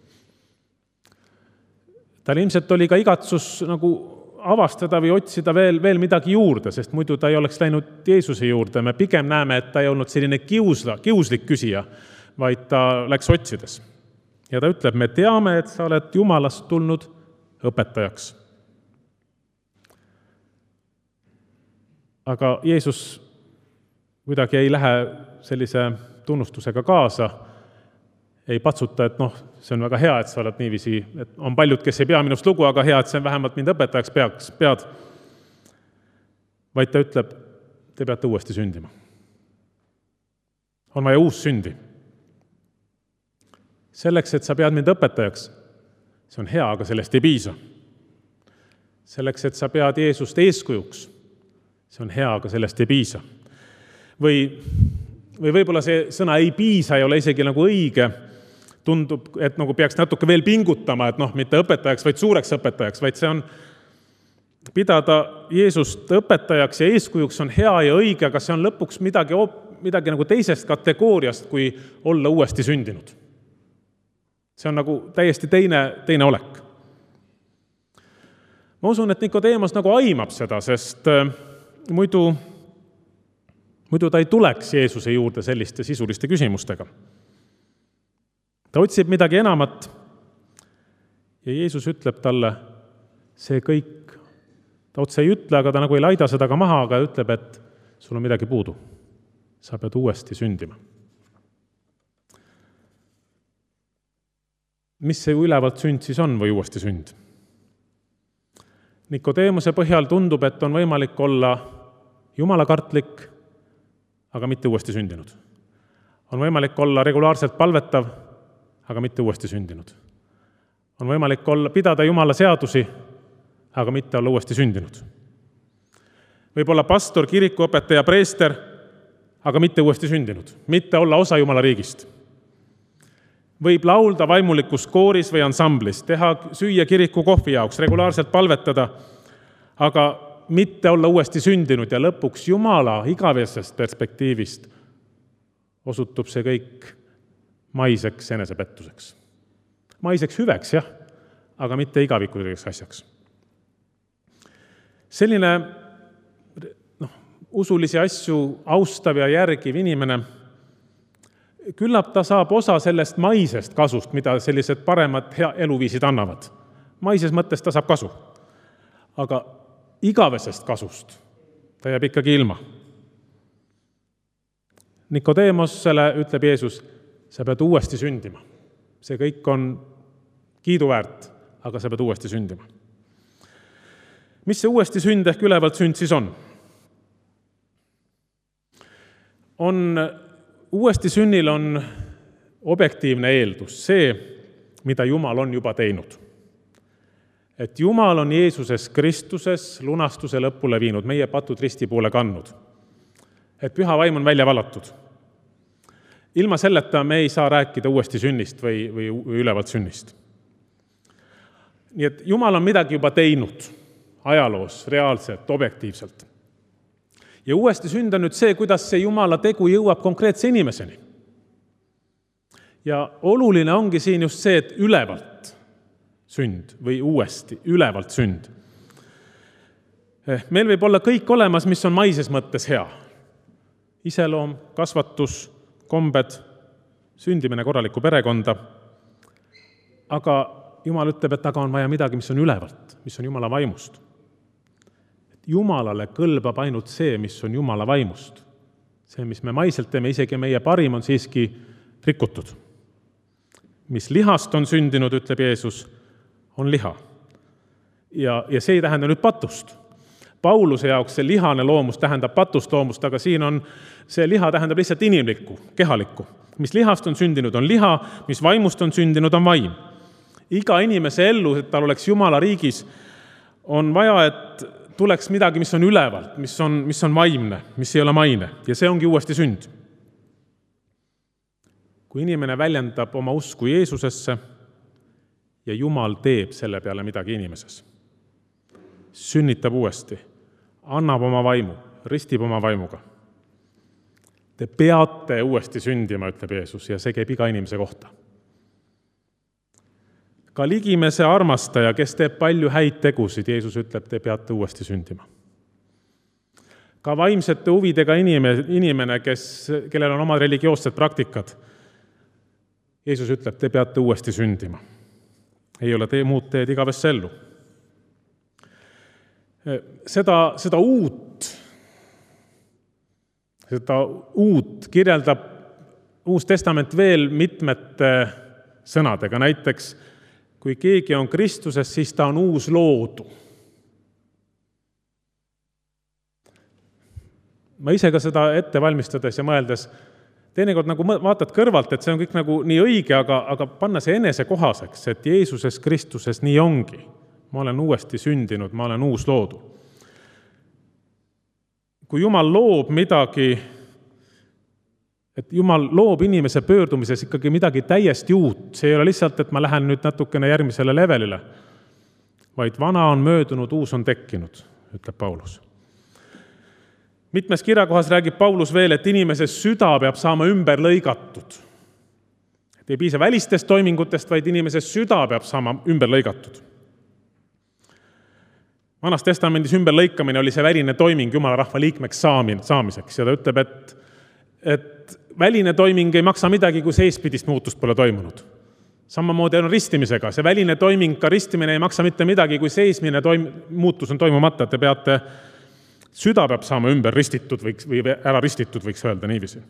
Tal ilmselt oli ka igatsus nagu avastada või otsida veel, veel midagi juurde, sest muidu ta ei oleks läinud Jeesuse juurde. Me pigem näeme, et ta ei olnud selline kiusla, kiuslik küsija, vaid ta läks otsides. Ja ta ütleb, me teame, et sa oled Jumalast tulnud õpetajaks. Aga Jeesus kuidagi ei lähe sellise tunnustusega kaasa, ei patsuta, et noh, see on väga hea, et sa oled niiviisi, et on paljud, kes ei pea minust lugu, aga hea, et see vähemalt mind õpetajaks peaks, pead. Vaid ta ütleb, te peate uuesti sündima. On vaja uus sündi. Selleks, et sa pead mind õpetajaks, see on hea, aga sellest ei piisa. Selleks, et sa pead Jeesust eeskujuks, see on hea, aga sellest ei piisa. Või, või võib-olla see sõna ei piisa ei ole isegi nagu õige, tundub, et nagu peaks natuke veel pingutama, et noh, mitte õpetajaks, vaid suureks õpetajaks, vaid see on pidada Jeesust õpetajaks ja eeskujuks on hea ja õige, aga see on lõpuks midagi, midagi nagu teisest kategooriast, kui olla uuesti sündinud. See on nagu täiesti teine, teine olek. Ma usun, et Nikodeemos nagu aimab seda, sest muidu, muidu ta ei tuleks Jeesuse juurde selliste sisuliste küsimustega. Ta otsib midagi enamat ja Jeesus ütleb talle, see kõik, ta otse ei ütle, aga ta nagu ei laida seda ka maha, aga ütleb, et sul on midagi puudu. Sa pead uuesti sündima. Mis see ülevalt sünd siis on või uuesti sünd? Nikodeemuse põhjal tundub, et on võimalik olla jumalakartlik, aga mitte uuesti sündinud. On võimalik olla regulaarselt palvetav, aga mitte uuesti sündinud. On võimalik olla, pidada Jumala seadusi, aga mitte olla uuesti sündinud. Võib olla pastor, kirikuõpetaja, preester, aga mitte uuesti sündinud. Mitte olla osa Jumala riigist. Võib laulda vaimulikus kooris või ansamblis, teha süüa kiriku kohvi jaoks, regulaarselt palvetada, aga mitte olla uuesti sündinud ja lõpuks Jumala igavesest perspektiivist osutub see kõik maiseks enesepettuseks. Maiseks hüveks, jah, aga mitte igavikuliseks asjaks. Selline noh, usulisi asju austav ja järgiv inimene, küllap ta saab osa sellest maisest kasust, mida sellised paremad hea eluviisid annavad. Maises mõttes ta saab kasu. Aga igavesest kasust ta jääb ikkagi ilma. Nikodeemosele ütleb Jeesus, sa pead uuesti sündima. See kõik on kiiduväärt, aga sa pead uuesti sündima. Mis see uuesti sünd ehk ülevalt sünd siis on? On uuesti sünnil on objektiivne eeldus, see, mida Jumal on juba teinud. Et Jumal on Jeesuses Kristuses lunastuse lõpule viinud, meie patud risti poole kandnud. Et püha vaim on välja valatud. Ilma selleta me ei saa rääkida uuesti sünnist või, või, või ülevalt sünnist. Nii et Jumal on midagi juba teinud ajaloos, reaalselt, objektiivselt. Ja uuesti sünd on nüüd see, kuidas see Jumala tegu jõuab konkreetse inimeseni. Ja oluline ongi siin just see, et ülevalt sünd või uuesti, ülevalt sünd. Meil võib olla kõik olemas, mis on maises mõttes hea. Iseloom, kasvatus, kombed, sündimine korralikku perekonda. Aga Jumal ütleb, et aga on vaja midagi, mis on ülevalt, mis on Jumala vaimust. Jumalale kõlbab ainult see, mis on Jumala vaimust. See, mis me maiselt teeme, isegi meie parim on siiski rikutud. mis lihast on sündinud, ütleb Jeesus, on liha. Ja, ja see ei tähenda nüüd patust. Pauluse jaoks see lihane loomus tähendab patust loomust, aga siin on see liha tähendab lihtsalt inimlikku, kehalikku. Mis lihast on sündinud, on liha, mis vaimust on sündinud, on vaim. Iga inimese ellu, et tal oleks Jumala riigis, on vaja, et tuleks midagi, mis on ülevalt, mis on, mis on vaimne, mis ei ole maine. Ja see ongi uuesti sünd. Kui inimene väljendab oma usku Jeesusesse ja Jumal teeb selle peale midagi inimeses, sünnitab uuesti, annab oma vaimu, ristib oma vaimuga. Te peate uuesti sündima, ütleb Jeesus, ja see käib iga inimese kohta. Ka ligimese armastaja, kes teeb palju häid tegusid, Jeesus ütleb, te peate uuesti sündima. Ka vaimsete huvidega inimene, inimene kes, kellel on omad religioossed praktikad, Jeesus ütleb, te peate uuesti sündima. Ei ole tee muud teed igavesse ellu. Seda, seda uut, seda uut kirjeldab Uus Testament veel mitmete sõnadega. Näiteks, kui keegi on Kristuses, siis ta on uus loodu. Ma ise ka seda ette valmistades ja mõeldes, teinekord nagu vaatad kõrvalt, et see on kõik nagu nii õige, aga, aga panna see enese kohaseks, et Jeesuses Kristuses nii ongi. Ma olen uuesti sündinud, ma olen uus loodu. Kui Jumal loob midagi, et Jumal loob inimese pöördumises ikkagi midagi täiesti uut, see ei ole lihtsalt, et ma lähen nüüd natukene järgmisele levelile, vaid vana on möödunud, uus on tekkinud, ütleb Paulus. Mitmes kirjakohas räägib Paulus veel, et inimese süda peab saama ümber lõigatud. Et ei piisa välistest toimingutest, vaid inimese süda peab saama ümber lõigatud. Vanas testamendis ümber lõikamine oli see väline toiming Jumala rahva liikmeks saamiseks. Ja ta ütleb, et, et väline toiming ei maksa midagi, kui seespidist muutust pole toimunud. Samamoodi on ristimisega. See väline toiming, ka ristimine ei maksa mitte midagi, kui seismine toim, muutus on toimumata. Te peate, süda peab saama ümber ristitud võiks, või ära ristitud, võiks öelda niiviisi.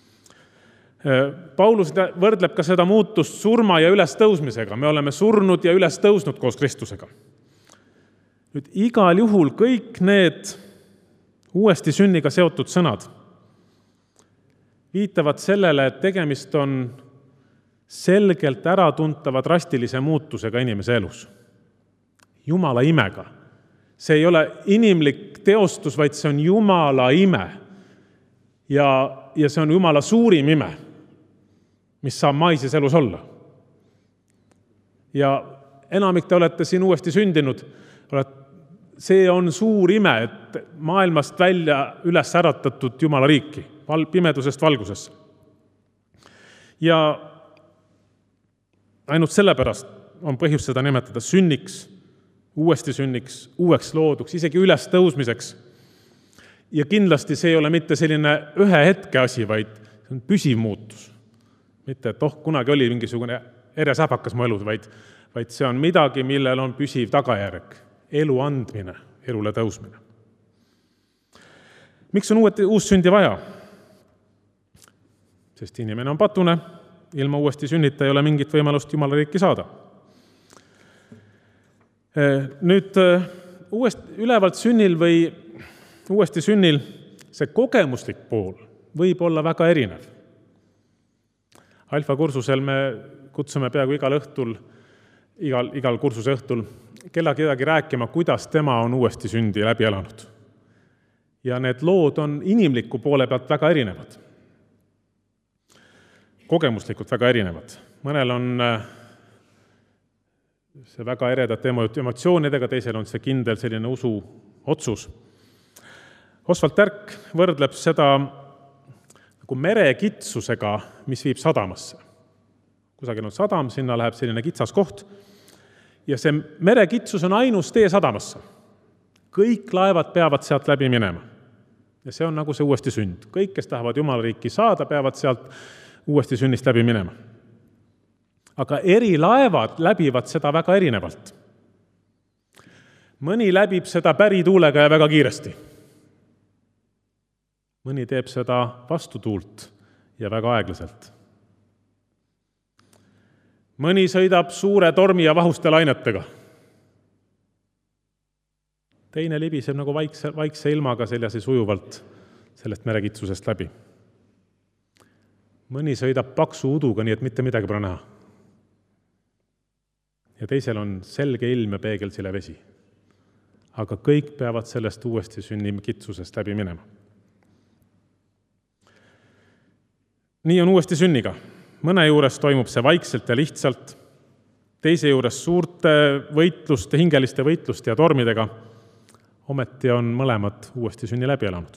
Paulus võrdleb ka seda muutust surma ja üles tõusmisega. Me oleme surnud ja üles tõusnud koos Kristusega. Nüüd igal juhul kõik need uuesti sünniga seotud sõnad viitavad sellele, et tegemist on selgelt äratuntava drastilise muutusega inimese elus. Jumala imega. See ei ole inimlik teostus, vaid see on Jumala ime. Ja, ja see on Jumala suurim ime, mis saab maises elus olla. Ja enamik te olete siin uuesti sündinud, see on suur ime, et maailmast välja üles äratatud Jumala riiki, pimedusest valgusesse. Ja ainult sellepärast on põhjus seda nimetada sünniks, uuesti sünniks, uueks looduks, isegi üles tõusmiseks. Ja kindlasti see ei ole mitte selline ühe hetke asi, vaid see on püsiv muutus. Mitte, et oh, kunagi oli mingisugune eresäpakas mu elus, vaid, vaid see on midagi, millel on püsiv tagajärg. Elu andmine, elule tõusmine. Miks on uuesti, uus sündi vaja? Sest inimene on patune, ilma uuesti sünnita ei ole mingit võimalust Jumala riiki saada. Nüüd uuesti, ülevalt sünnil või uuesti sünnil see kogemuslik pool võib olla väga erinev. Alfa kursusel me kutsume peaaegu igal õhtul, igal, igal kursuse õhtul kella kedagi rääkima, kuidas tema on uuesti sündi läbi elanud. Ja need lood on inimliku poole pealt väga erinevad. Kogemuslikult väga erinevad. Mõnel on see väga eredate emotsioonidega, teisel on see kindel selline usu otsus. Oswald Tärk võrdleb seda nagu merekitsusega, mis viib sadamasse. Kusagil on sadam, sinna läheb selline kitsas koht, ja see merekitsus on ainus tee sadamasse. Kõik laevad peavad sealt läbi minema. Ja see on nagu see uuesti sünd. Kõik, kes tahavad Jumala riiki saada, peavad sealt uuesti sünnist läbi minema. Aga eri laevad läbivad seda väga erinevalt. Mõni läbib seda pärituulega ja väga kiiresti. Mõni teeb seda vastutuult ja väga aeglaselt. mõni sõidab suure tormi ja vahuste lainetega. Teine libiseb nagu vaikse, vaikse ilmaga seljasi sujuvalt sellest merekitsusest läbi. Mõni sõidab paksu uduga, nii et mitte midagi pole näha. Ja teisel on selge ilm ja peegelsile vesi. Aga kõik peavad sellest uuesti sünni kitsusest läbi minema. Nii on uuesti sünniga. Mõne juures toimub see vaikselt ja lihtsalt, teise juures suurte võitluste, hingeliste võitluste ja tormidega. Ometi on mõlemad uuesti sünni läbi elanud.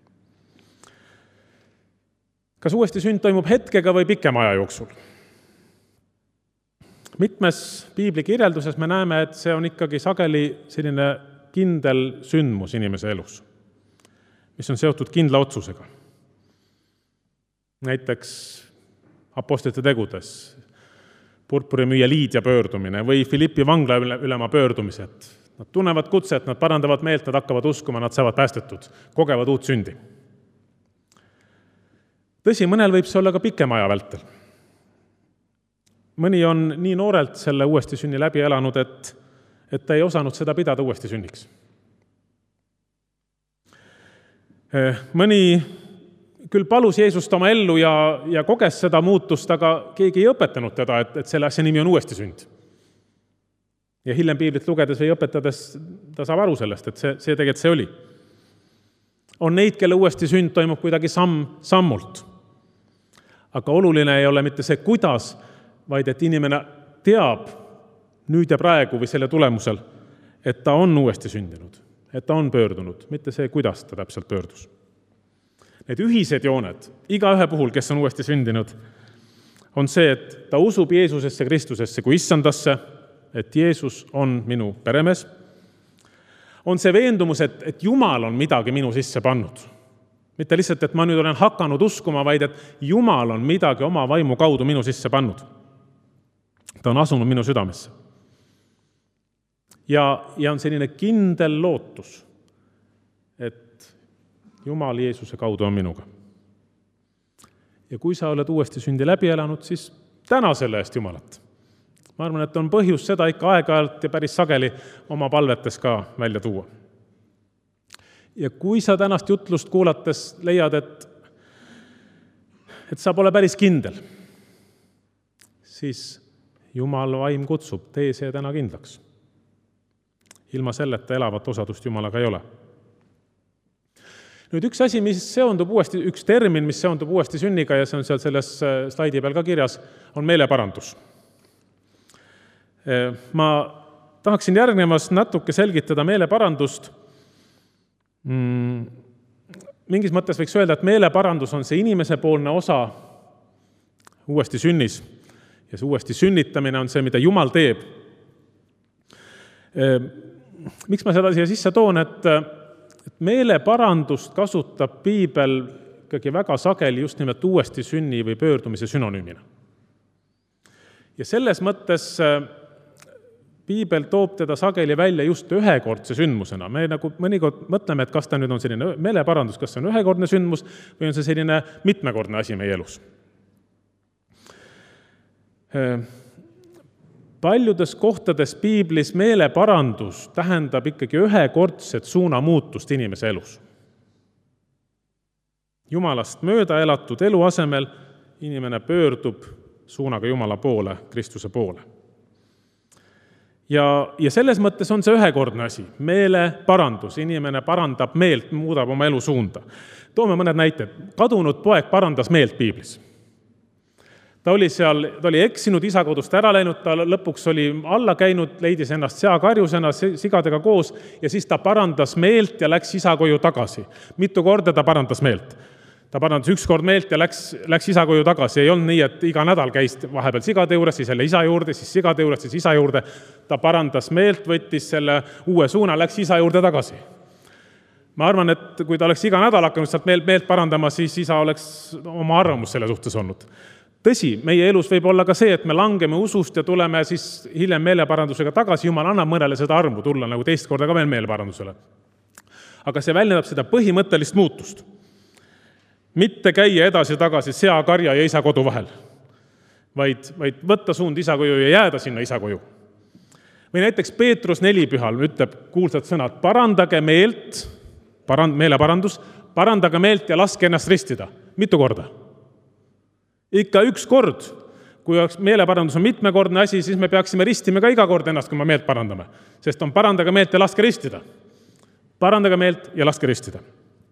Kas uuesti sünd toimub hetkega või pikema aja jooksul? Mitmes piibli kirjelduses me näeme, et see on ikkagi sageli selline kindel sündmus inimese elus, mis on seotud kindla otsusega. Näiteks apostlite tegudes, purpurimüüja Liidia pöördumine või Filippi vangla ülema pöördumised. Nad tunnevad kutset, nad parandavad meelt, nad hakkavad uskuma, nad saavad päästetud, kogevad uut sündi. Tõsi, mõnel võib see olla ka pikema aja vältel. Mõni on nii noorelt selle uuesti sünni läbi elanud, et, et ta ei osanud seda pidada uuesti sünniks. Mõni küll palus Jeesust oma ellu ja, ja koges seda muutust, aga keegi ei õpetanud teda, et, et selle asja nimi on uuesti sünd. Ja hiljem piiblit lugedes või õpetades ta saab aru sellest, et see, see tegelikult see oli. On neid, kelle uuesti sünd toimub kuidagi samm sammult. Aga oluline ei ole mitte see, kuidas, vaid et inimene teab nüüd ja praegu või selle tulemusel, et ta on uuesti sündinud, et ta on pöördunud, mitte see, kuidas ta täpselt pöördus. Need ühised jooned, iga ühe puhul, kes on uuesti sündinud, on see, et ta usub Jeesusesse Kristusesse kui issandasse, et Jeesus on minu peremees. On see veendumus, et, et Jumal on midagi minu sisse pannud. Mitte lihtsalt, et ma nüüd olen hakanud uskuma, vaid et Jumal on midagi oma vaimu kaudu minu sisse pannud. Ta on asunud minu südamesse. Ja, ja on selline kindel lootus, et Jumal Jeesuse kaudu on minuga. Ja kui sa oled uuesti sündi läbi elanud, siis täna selle eest Jumalat. Ma arvan, et on põhjus seda ikka aeg-ajalt ja päris sageli oma palvetes ka välja tuua. Ja kui sa tänast jutlust kuulates leiad, et, et sa pole päris kindel, siis Jumal vaim kutsub, tee see täna kindlaks. Ilma selleta elavat osadust Jumalaga ei ole. Nüüd üks asi, mis seondub uuesti, üks termin, mis seondub uuesti sünniga ja see on seal selles slaidi peal ka kirjas, on meeleparandus. Ma tahaksin järgnevas natuke selgitada meeleparandust. Mingis mõttes võiks öelda, et meeleparandus on see inimesepoolne osa uuesti sünnis ja see uuesti sünnitamine on see, mida Jumal teeb. Miks ma seda siia sisse toon, et, et meeleparandust kasutab piibel ikkagi väga sageli just nimelt uuesti sünni või pöördumise synonüümina. Ja selles mõttes piibel toob teda sageli välja just ühekordse sündmusena. Me nagu mõnikord mõtleme, et kas ta nüüd on selline meeleparandus, kas see on ühekordne sündmus või on see selline mitmekordne asi meie elus. Paljudes kohtades piiblis meeleparandus tähendab ikkagi ühekordset suunamuutust inimese elus. Jumalast mööda elatud elu asemel inimene pöördub suunaga Jumala poole, Kristuse poole. Ja, ja selles mõttes on see ühekordne asi, meeleparandus. Inimene parandab meelt, muudab oma elu suunda. Toome mõned näited. Kadunud poeg parandas meelt piiblis. Ta oli seal, ta oli eksinud, isa kodust ära läinud, ta lõpuks oli alla käinud, leidis ennast seakarjusena sigadega koos ja siis ta parandas meelt ja läks isa koju tagasi. Mitu korda ta parandas meelt. Ta parandas üks kord meelt ja läks, läks isa koju tagasi. Ei olnud nii, et iga nädal käis vahepeal sigade juures, siis jälle isa juurde, siis sigade juures, siis isa juurde. Ta parandas meelt, võttis selle uue suuna, läks isa juurde tagasi. Ma arvan, et kui ta oleks iga nädal hakanud sealt meelt, meelt parandama, siis isa oleks oma arvamus selle suhtes olnud. Tõsi, meie elus võib olla ka see, et me langeme usust ja tuleme siis hiljem meeleparandusega tagasi. Jumal annab mõnele seda armu tulla nagu teist korda ka veel meeleparandusele. Aga see väljendab seda põhimõttelist muutust. Mitte käia edasi tagasi seakarja ja isa kodu vahel. vaid, vaid võtta suund isa koju ja jääda sinna isa koju. Või näiteks Peetrus nelipühal ütleb kuulsad sõnad, parandage meelt, parand, meeleparandus, parandage meelt ja laske ennast ristida. Mitu korda? Ikka üks kord. Kui meeleparandus on mitmekordne asi, siis me peaksime ristima ka iga kord ennast, kui me meelt parandame. Sest on parandage meelt ja laske ristida. Parandage meelt ja laske ristida.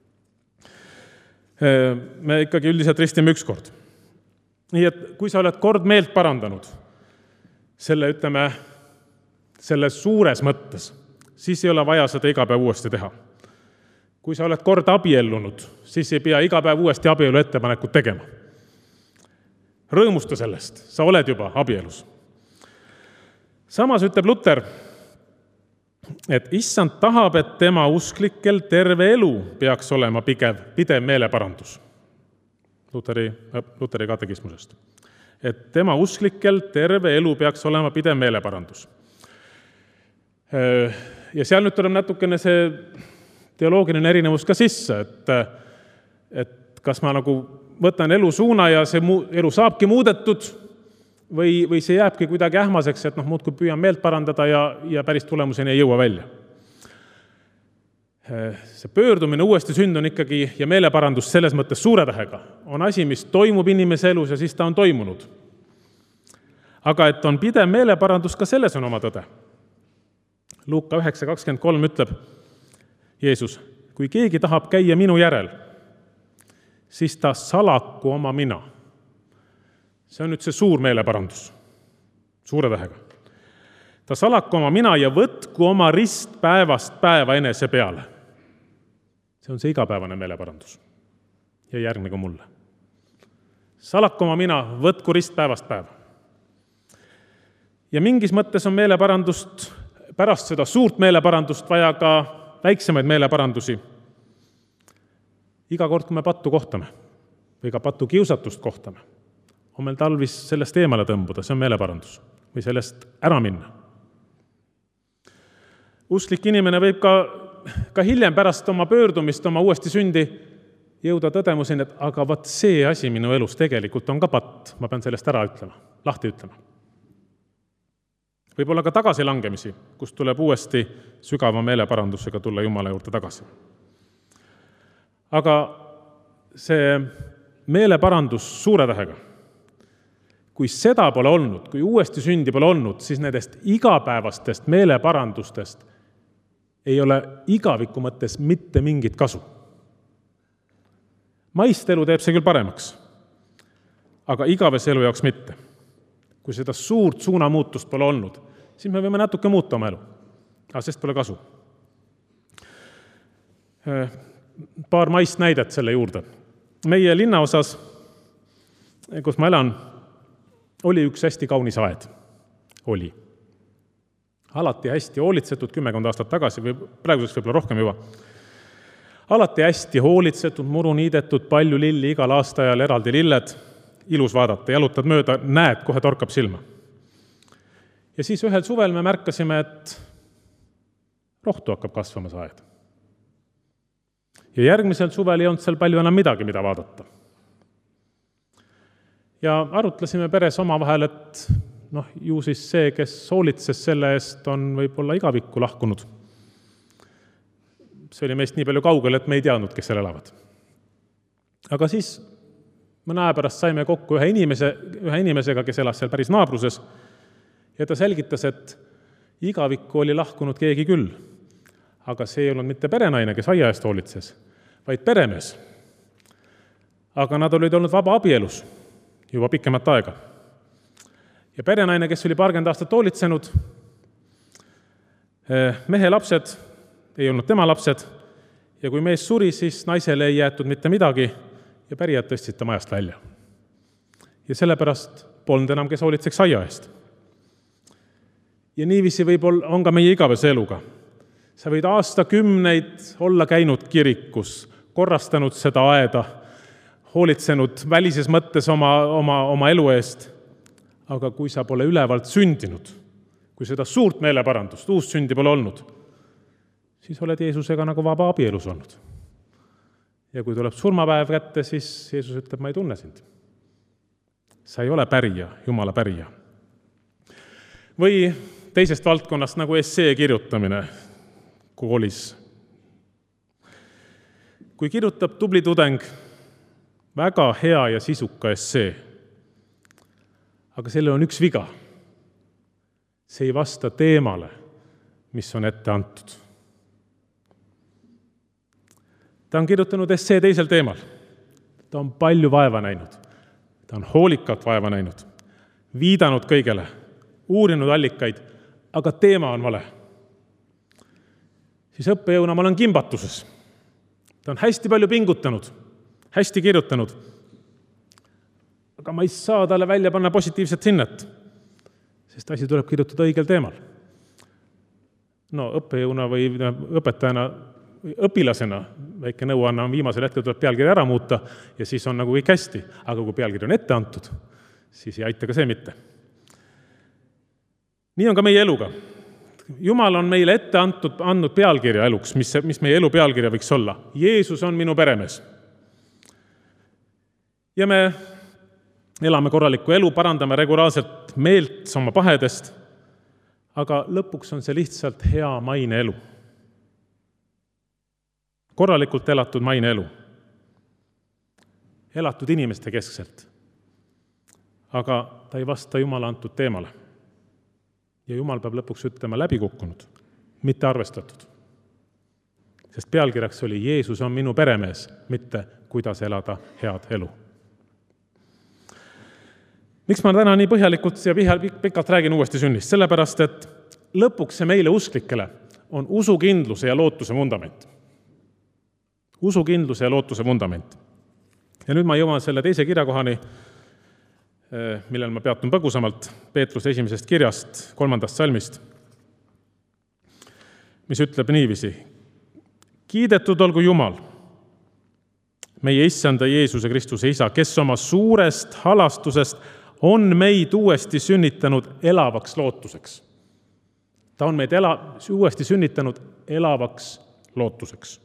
Me ikkagi üldiselt ristime üks kord. Nii et kui sa oled kord meelt parandanud, selle, ütleme, selle suures mõttes, siis ei ole vaja seda iga päev uuesti teha. Kui sa oled kord abiellunud, siis ei pea iga päev uuesti abielu ettepanekut tegema. Rõõmusta sellest, sa oled juba abielus. Samas ütleb Luter, et issand tahab, et tema usklikel terve elu peaks olema pigev, pidev meeleparandus. Luteri, Luteri katekismusest. Et tema usklikel terve elu peaks olema pidev meeleparandus. Ja seal nüüd tuleb natukene see teoloogiline erinevus ka sisse, et, et kas ma nagu võtan elu suuna ja see mu, elu saabki muudetud või, või see jääbki kuidagi ähmaseks, et noh, muudkui püüan meelt parandada ja, ja päris tulemuseni ei jõua välja. See pöördumine uuesti sünd on ikkagi ja meeleparandus selles mõttes suure tähega on asi, mis toimub inimese elus ja siis ta on toimunud. Aga et on pidev meeleparandus, ka selles on oma tõde. Luuka üheksa kakskümmend kolm ütleb Jeesus, kui keegi tahab käia minu järel, siis ta salaku oma mina. See on nüüd see suur meeleparandus, suure tähega. Ta salaku oma mina ja võtku oma rist päevast päeva enese peale. See on see igapäevane meeleparandus ja järgnegu mulle. Salaku oma mina, võtku rist päevast päeva. Ja mingis mõttes on meeleparandust, pärast seda suurt meeleparandust vaja ka väiksemaid meeleparandusi. Iga kord, kui me pattu kohtame või ka pattu kiusatust kohtame, on meil talvis sellest eemale tõmbuda, see on meeleparandus või sellest ära minna. Usklik inimene võib ka, ka hiljem pärast oma pöördumist, oma uuesti sündi jõuda tõdemuseni, et aga vaat see asi minu elus tegelikult on ka patt, ma pean sellest ära ütlema, lahti ütlema. Võib olla ka tagasilangemisi, kus tuleb uuesti sügava meeleparandusega tulla Jumala juurde tagasi. Aga see meeleparandus suure tähega, kui seda pole olnud, kui uuesti sündi pole olnud, siis nendest igapäevastest meeleparandustest ei ole igaviku mõttes mitte mingit kasu. Maistelu teeb see küll paremaks, aga igavese elu jaoks mitte. Kui seda suurt suunamuutust pole olnud, siis me võime natuke muuta oma elu, aga sest pole kasu. Paar maist näidet selle juurde. Meie linnaosas, kus ma elan, oli üks hästi kaunis aed. Oli. Alati hästi hoolitsetud, kümmekond aastat tagasi või praeguseks võib-olla rohkem juba. Alati hästi hoolitsetud, muru niidetud, palju lilli, igal aastajal eraldi lilled, ilus vaadata, jalutad mööda, näed, kohe torkab silma. Ja siis ühel suvel me märkasime, et rohtu hakkab kasvama see aed. Ja järgmisel suvel ei olnud seal palju enam midagi, mida vaadata. Ja arutlesime peres oma vahel, et noh, ju siis see, kes hoolitses selle eest, on võib-olla igavikku lahkunud. See oli meist nii palju kaugel, et me ei teadnud, kes seal elavad. Aga siis mõne aja pärast saime kokku ühe, inimese, ühe inimesega, kes elas seal päris naabruses, ja ta selgitas, et igavikku oli lahkunud keegi küll. Aga see ei olnud mitte perenaine, kes aia eest hoolitses, vaid peremees. Aga nad olid olnud vaba abielus juba pikemat aega. Ja perenaine, kes oli paarkümmend aastat hoolitsenud, mehe lapsed ei olnud tema lapsed ja kui mees suri, siis naisele ei jäetud mitte midagi ja pärijad tõstsid ta majast välja. Ja sellepärast polnud enam, kes hoolitseks aia eest. Ja niiviisi võib-olla on ka meie igavese eluga. Sa võid aastakümneid olla käinud kirikus, korrastanud seda aeda, hoolitsenud välises mõttes oma, oma, oma elu eest, aga kui sa pole ülevalt sündinud, kui seda suurt meeleparandust, uus sündi pole olnud, siis oled Jeesusega nagu vaba abielus olnud. Ja kui tuleb surmapäev kätte, siis Jeesus ütleb, ma ei tunne sind. sa ei ole pärija, Jumala pärija. Või teisest valdkonnast nagu essee kirjutamine koolis. Kui kirjutab tubli tudeng väga hea ja sisuka essee, aga sellel on üks viga. See ei vasta teemale, mis on ette antud. Ta on kirjutanud essee teisel teemal. Ta on palju vaeva näinud. Ta on hoolikalt vaeva näinud. Viidanud kõigele, uurinud allikaid, aga teema on vale. Siis õppejõuna ma olen kimbatuses. Ta on hästi palju pingutanud, hästi kirjutanud. Aga ma ei saa talle välja panna positiivset hinnet, sest asi tuleb kirjutada õigel teemal. No õppejõuna või õpetajana, õpilasena väike nõuanne on viimasel hetkel tuleb pealkiri ära muuta ja siis on nagu kõik hästi. Aga kui pealkiri on ette antud, siis ei aita ka see mitte. Nii on ka meie eluga. Jumal on meile ette antud, andnud pealkirja eluks, mis, mis meie elu pealkirja võiks olla. Jeesus on minu peremees. Ja me elame korralikku elu, parandame regulaarselt meelt oma pahedest, aga lõpuks on see lihtsalt hea maine elu. Korralikult elatud maine elu. Elatud inimeste keskselt. Aga ta ei vasta Jumala antud teemale. Ja Jumal peab lõpuks ütlema läbikukkunud, mitte arvestatud. Sest pealkirjaks oli Jeesus on minu peremees, mitte kuidas elada head elu. Miks ma täna nii põhjalikult ja pikalt räägin uuesti sünnist? Sellepärast, et lõpuks see meile usklikele on usukindluse ja lootuse vundament. Usukindluse ja lootuse vundament. Ja nüüd ma jõuan selle teise kirjakohani, millel ma peatun põgusamalt, Peetruse esimesest kirjast, kolmandast salmist, mis ütleb niiviisi. Kiidetud olgu Jumal, meie issanda Jeesuse Kristuse isa, kes oma suurest halastusest on meid uuesti sünnitanud elavaks lootuseks. Ta on meid ela, uuesti sünnitanud elavaks lootuseks.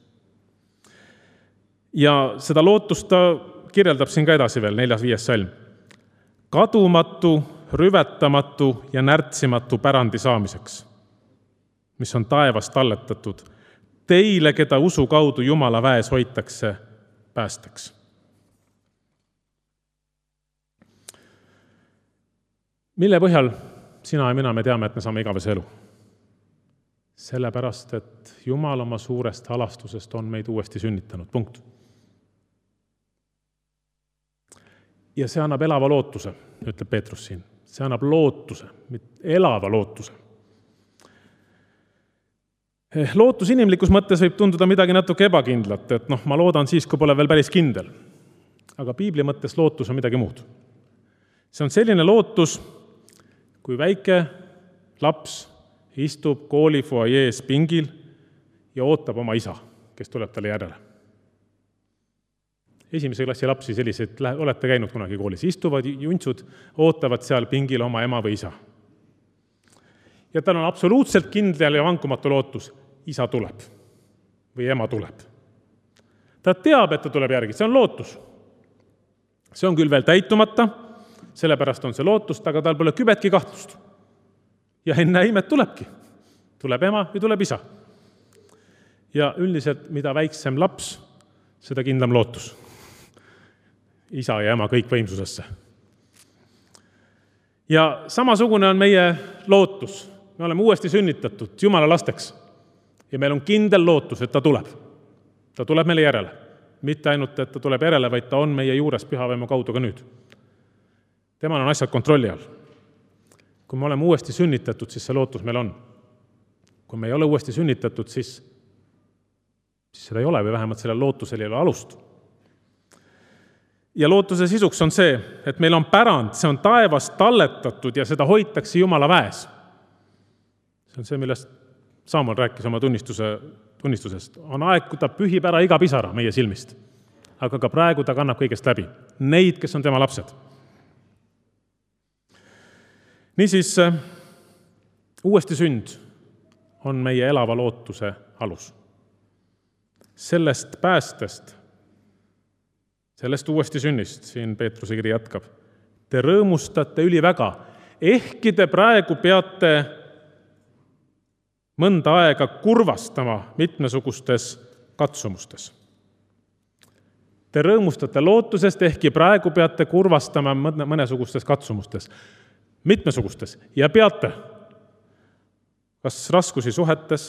Ja seda lootust ta kirjeldab siin ka edasi veel, neljas viies salm. Kadumatu, rüvetamatu ja närtsimatu pärandi saamiseks, mis on taevast talletatud, teile, keda usu kaudu Jumala väes hoitakse päästeks. Mille põhjal sina ja mina me teame, et me saame igavese elu? Sellepärast, et Jumal oma suurest halastusest on meid uuesti sünnitanud. Punkt. Ja see annab elava lootuse, ütleb Peetrus siin. See annab lootuse, elava lootuse. Lootus inimlikus mõttes võib tunduda midagi natuke ebakindlat, et noh, ma loodan siis, kui pole veel päris kindel. Aga piibli mõttes lootus on midagi muud. See on selline lootus, kui väike laps istub kooli fuajees pingil ja ootab oma isa, kes tuleb talle järele. Esimese klassi lapsi sellised, olete käinud kunagi koolis, istuvad juntsud, ootavad seal pingil oma ema või isa. Ja tal on absoluutselt kindel ja vankumatu lootus, isa tuleb või ema tuleb. Ta teab, et ta tuleb järgi, see on lootus. See on küll veel täitumata, sellepärast on see lootust, aga tal pole kübetki kahtlust. Ja enne imet tulebki. Tuleb ema või tuleb isa. Ja üldiselt, mida väiksem laps, seda kindlam lootus. Isa ja ema kõik võimsusesse. Ja samasugune on meie lootus. Me oleme uuesti sünnitatud Jumala lasteks. Ja meil on kindel lootus, et ta tuleb. Ta tuleb meile järele. Mitte ainult, et ta tuleb järele, vaid ta on meie juures pühavaimu kaudu ka nüüd. Temal on asjad kontrolli all. Kui me oleme uuesti sünnitatud, siis see lootus meil on. Kui me ei ole uuesti sünnitatud, siis, siis seda ei ole või vähemalt sellel lootusel ei ole alust. Ja lootuse sisuks on see, et meil on pärand, see on taevast talletatud ja seda hoitakse Jumala väes. See on see, millest Saamol rääkis oma tunnistuse, tunnistusest. On aeg, kui ta pühib ära iga pisara meie silmist. Aga ka praegu ta kannab kõigest läbi. Neid, kes on tema lapsed. Niisiis, uuesti sünd on meie elava lootuse alus. Sellest päästest, sellest uuesti sünnist, siin Peetruse kiri jätkab, te rõõmustate üliväga, ehkki te praegu peate mõnda aega kurvastama mitmesugustes katsumustes. Te rõõmustate lootusest, ehkki praegu peate kurvastama mõnesugustes katsumustes, mitmesugustes, ja peate kas raskusi suhetes,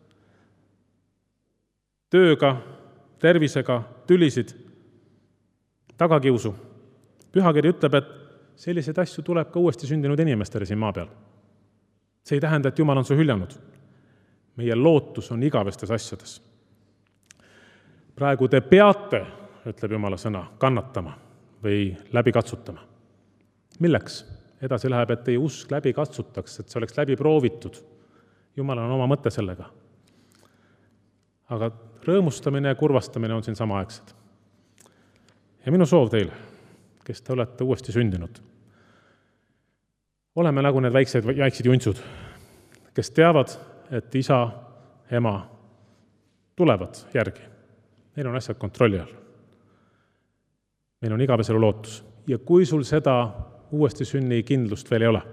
tööga, tervisega, tülisid, tagakiusu. Pühakiri ütleb, et selliseid asju tuleb ka uuesti sündinud inimestele siin maa peal. See ei tähenda, et Jumal on su hüljanud. Meie lootus on igavestes asjades. Praegu te peate, ütleb Jumala sõna, kannatama või läbi katsutama. Milleks? Edasi läheb, et teie usk läbi katsutaks, et see oleks läbi proovitud. Jumal on oma mõte sellega. Aga rõõmustamine ja kurvastamine on siin samaaegsed. Ja minu soov teile, kes te olete uuesti sündinud, oleme nagu need väiksed, väiksed juntsud, kes teavad, et isa, ema tulevad järgi. Neil on asjad kontrolli all. Meil on igaveselu lootus. Ja kui sul seda uuesti sünni kindlust veel ei ole,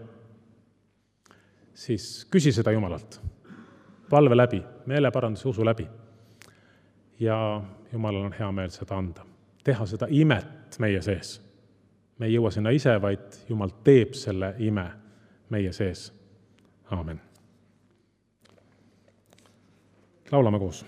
siis küsi seda Jumalalt. Palve läbi, meeleparanduse usu läbi. Ja Jumalal on hea meel seda anda. Teha seda imet meie sees. Me ei jõua sinna ise, vaid Jumal teeb selle ime meie sees. Aamen. Laulame koos.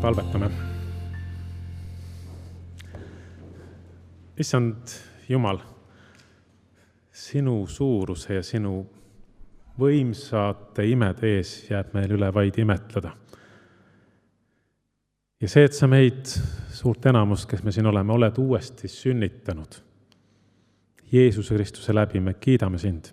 palvetame. Issand Jumal, sinu suuruse ja sinu võimsate imede ees jääb meil üle vaid imetleda. Ja see, et sa meid, suurt enamust, kes me siin oleme, oled uuesti sünnitanud Jeesuse Kristuse läbi, me kiidame sind.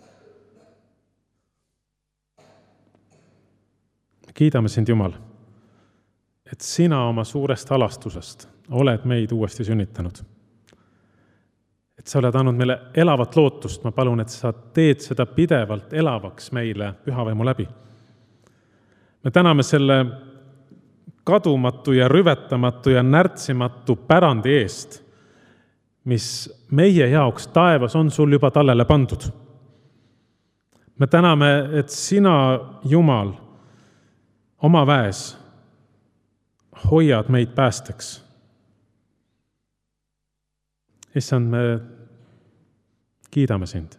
Me kiidame sind, Jumal, et sina oma suurest halastusest oled meid uuesti sünnitanud. Et sa oled andnud meile elavat lootust, ma palun, et sa teed seda pidevalt elavaks meile pühavaimu läbi. Me täname selle kadumatu ja rüvetamatu ja närtsimatu pärandi eest, mis meie jaoks taevas on sul juba tallele pandud. Me täname, et sina, Jumal, oma väes hoiad meid päästeks. Issand, me kiidame sind.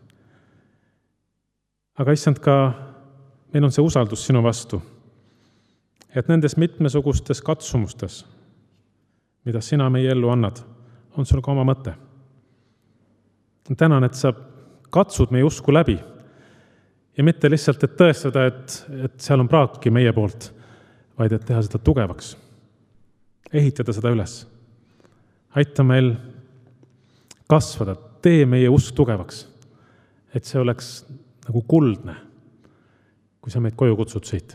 Aga issand, ka meil on see usaldus sinu vastu, et nendes mitmesugustes katsumustes, mida sina meie ellu annad, on sul ka oma mõte. Tänan, et sa katsud meie usku läbi ja mitte lihtsalt, et tõestada, et, et seal on praaki meie poolt, vaid et teha seda tugevaks, ehitada seda üles. Aita meil kasvada, tee meie usk tugevaks, et see oleks nagu kuldne, kui sa meid koju kutsud siit.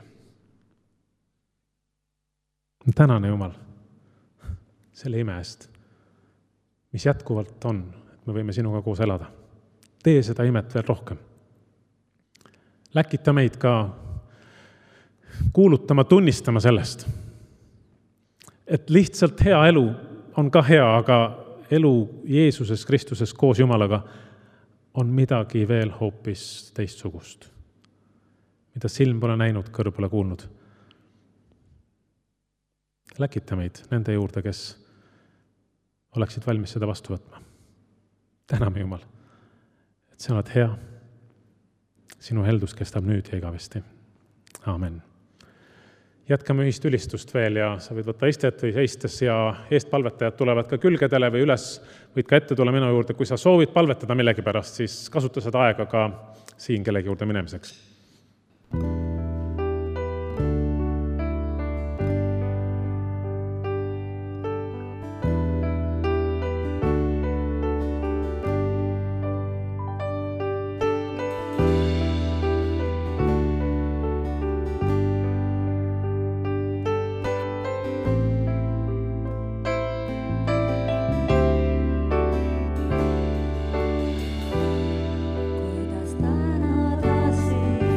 Tänane Jumal selle ime eest, mis jätkuvalt on, et me võime sinuga koos elada. Tee seda imet veel rohkem. Läkita meid ka kuulutama, tunnistama sellest, et lihtsalt hea elu on ka hea, aga elu Jeesuses Kristuses koos Jumalaga on midagi veel hoopis teistsugust, mida silm pole näinud, kõrv pole kuulnud. Läkita meid nende juurde, kes oleksid valmis seda vastu võtma. Täname Jumal, et sa oled hea. Sinu heldus kestab nüüd ja igavesti. Aamen. Jätkame ühist ülistust veel ja sa võid võtta istet või seistes ja eestpalvetajad tulevad ka külgedele või üles, võid ka ette tulla minu juurde. Kui sa soovid palvetada millegi pärast, siis kasuta seda aega ka siin kellegi juurde minemiseks. Kuidas tänada sind?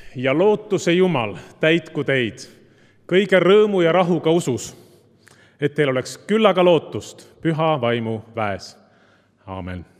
ja lootuse Jumal täitku teid kõige rõõmu ja rahuga usus, et teil oleks küllaga lootust püha vaimu väes. Aamen.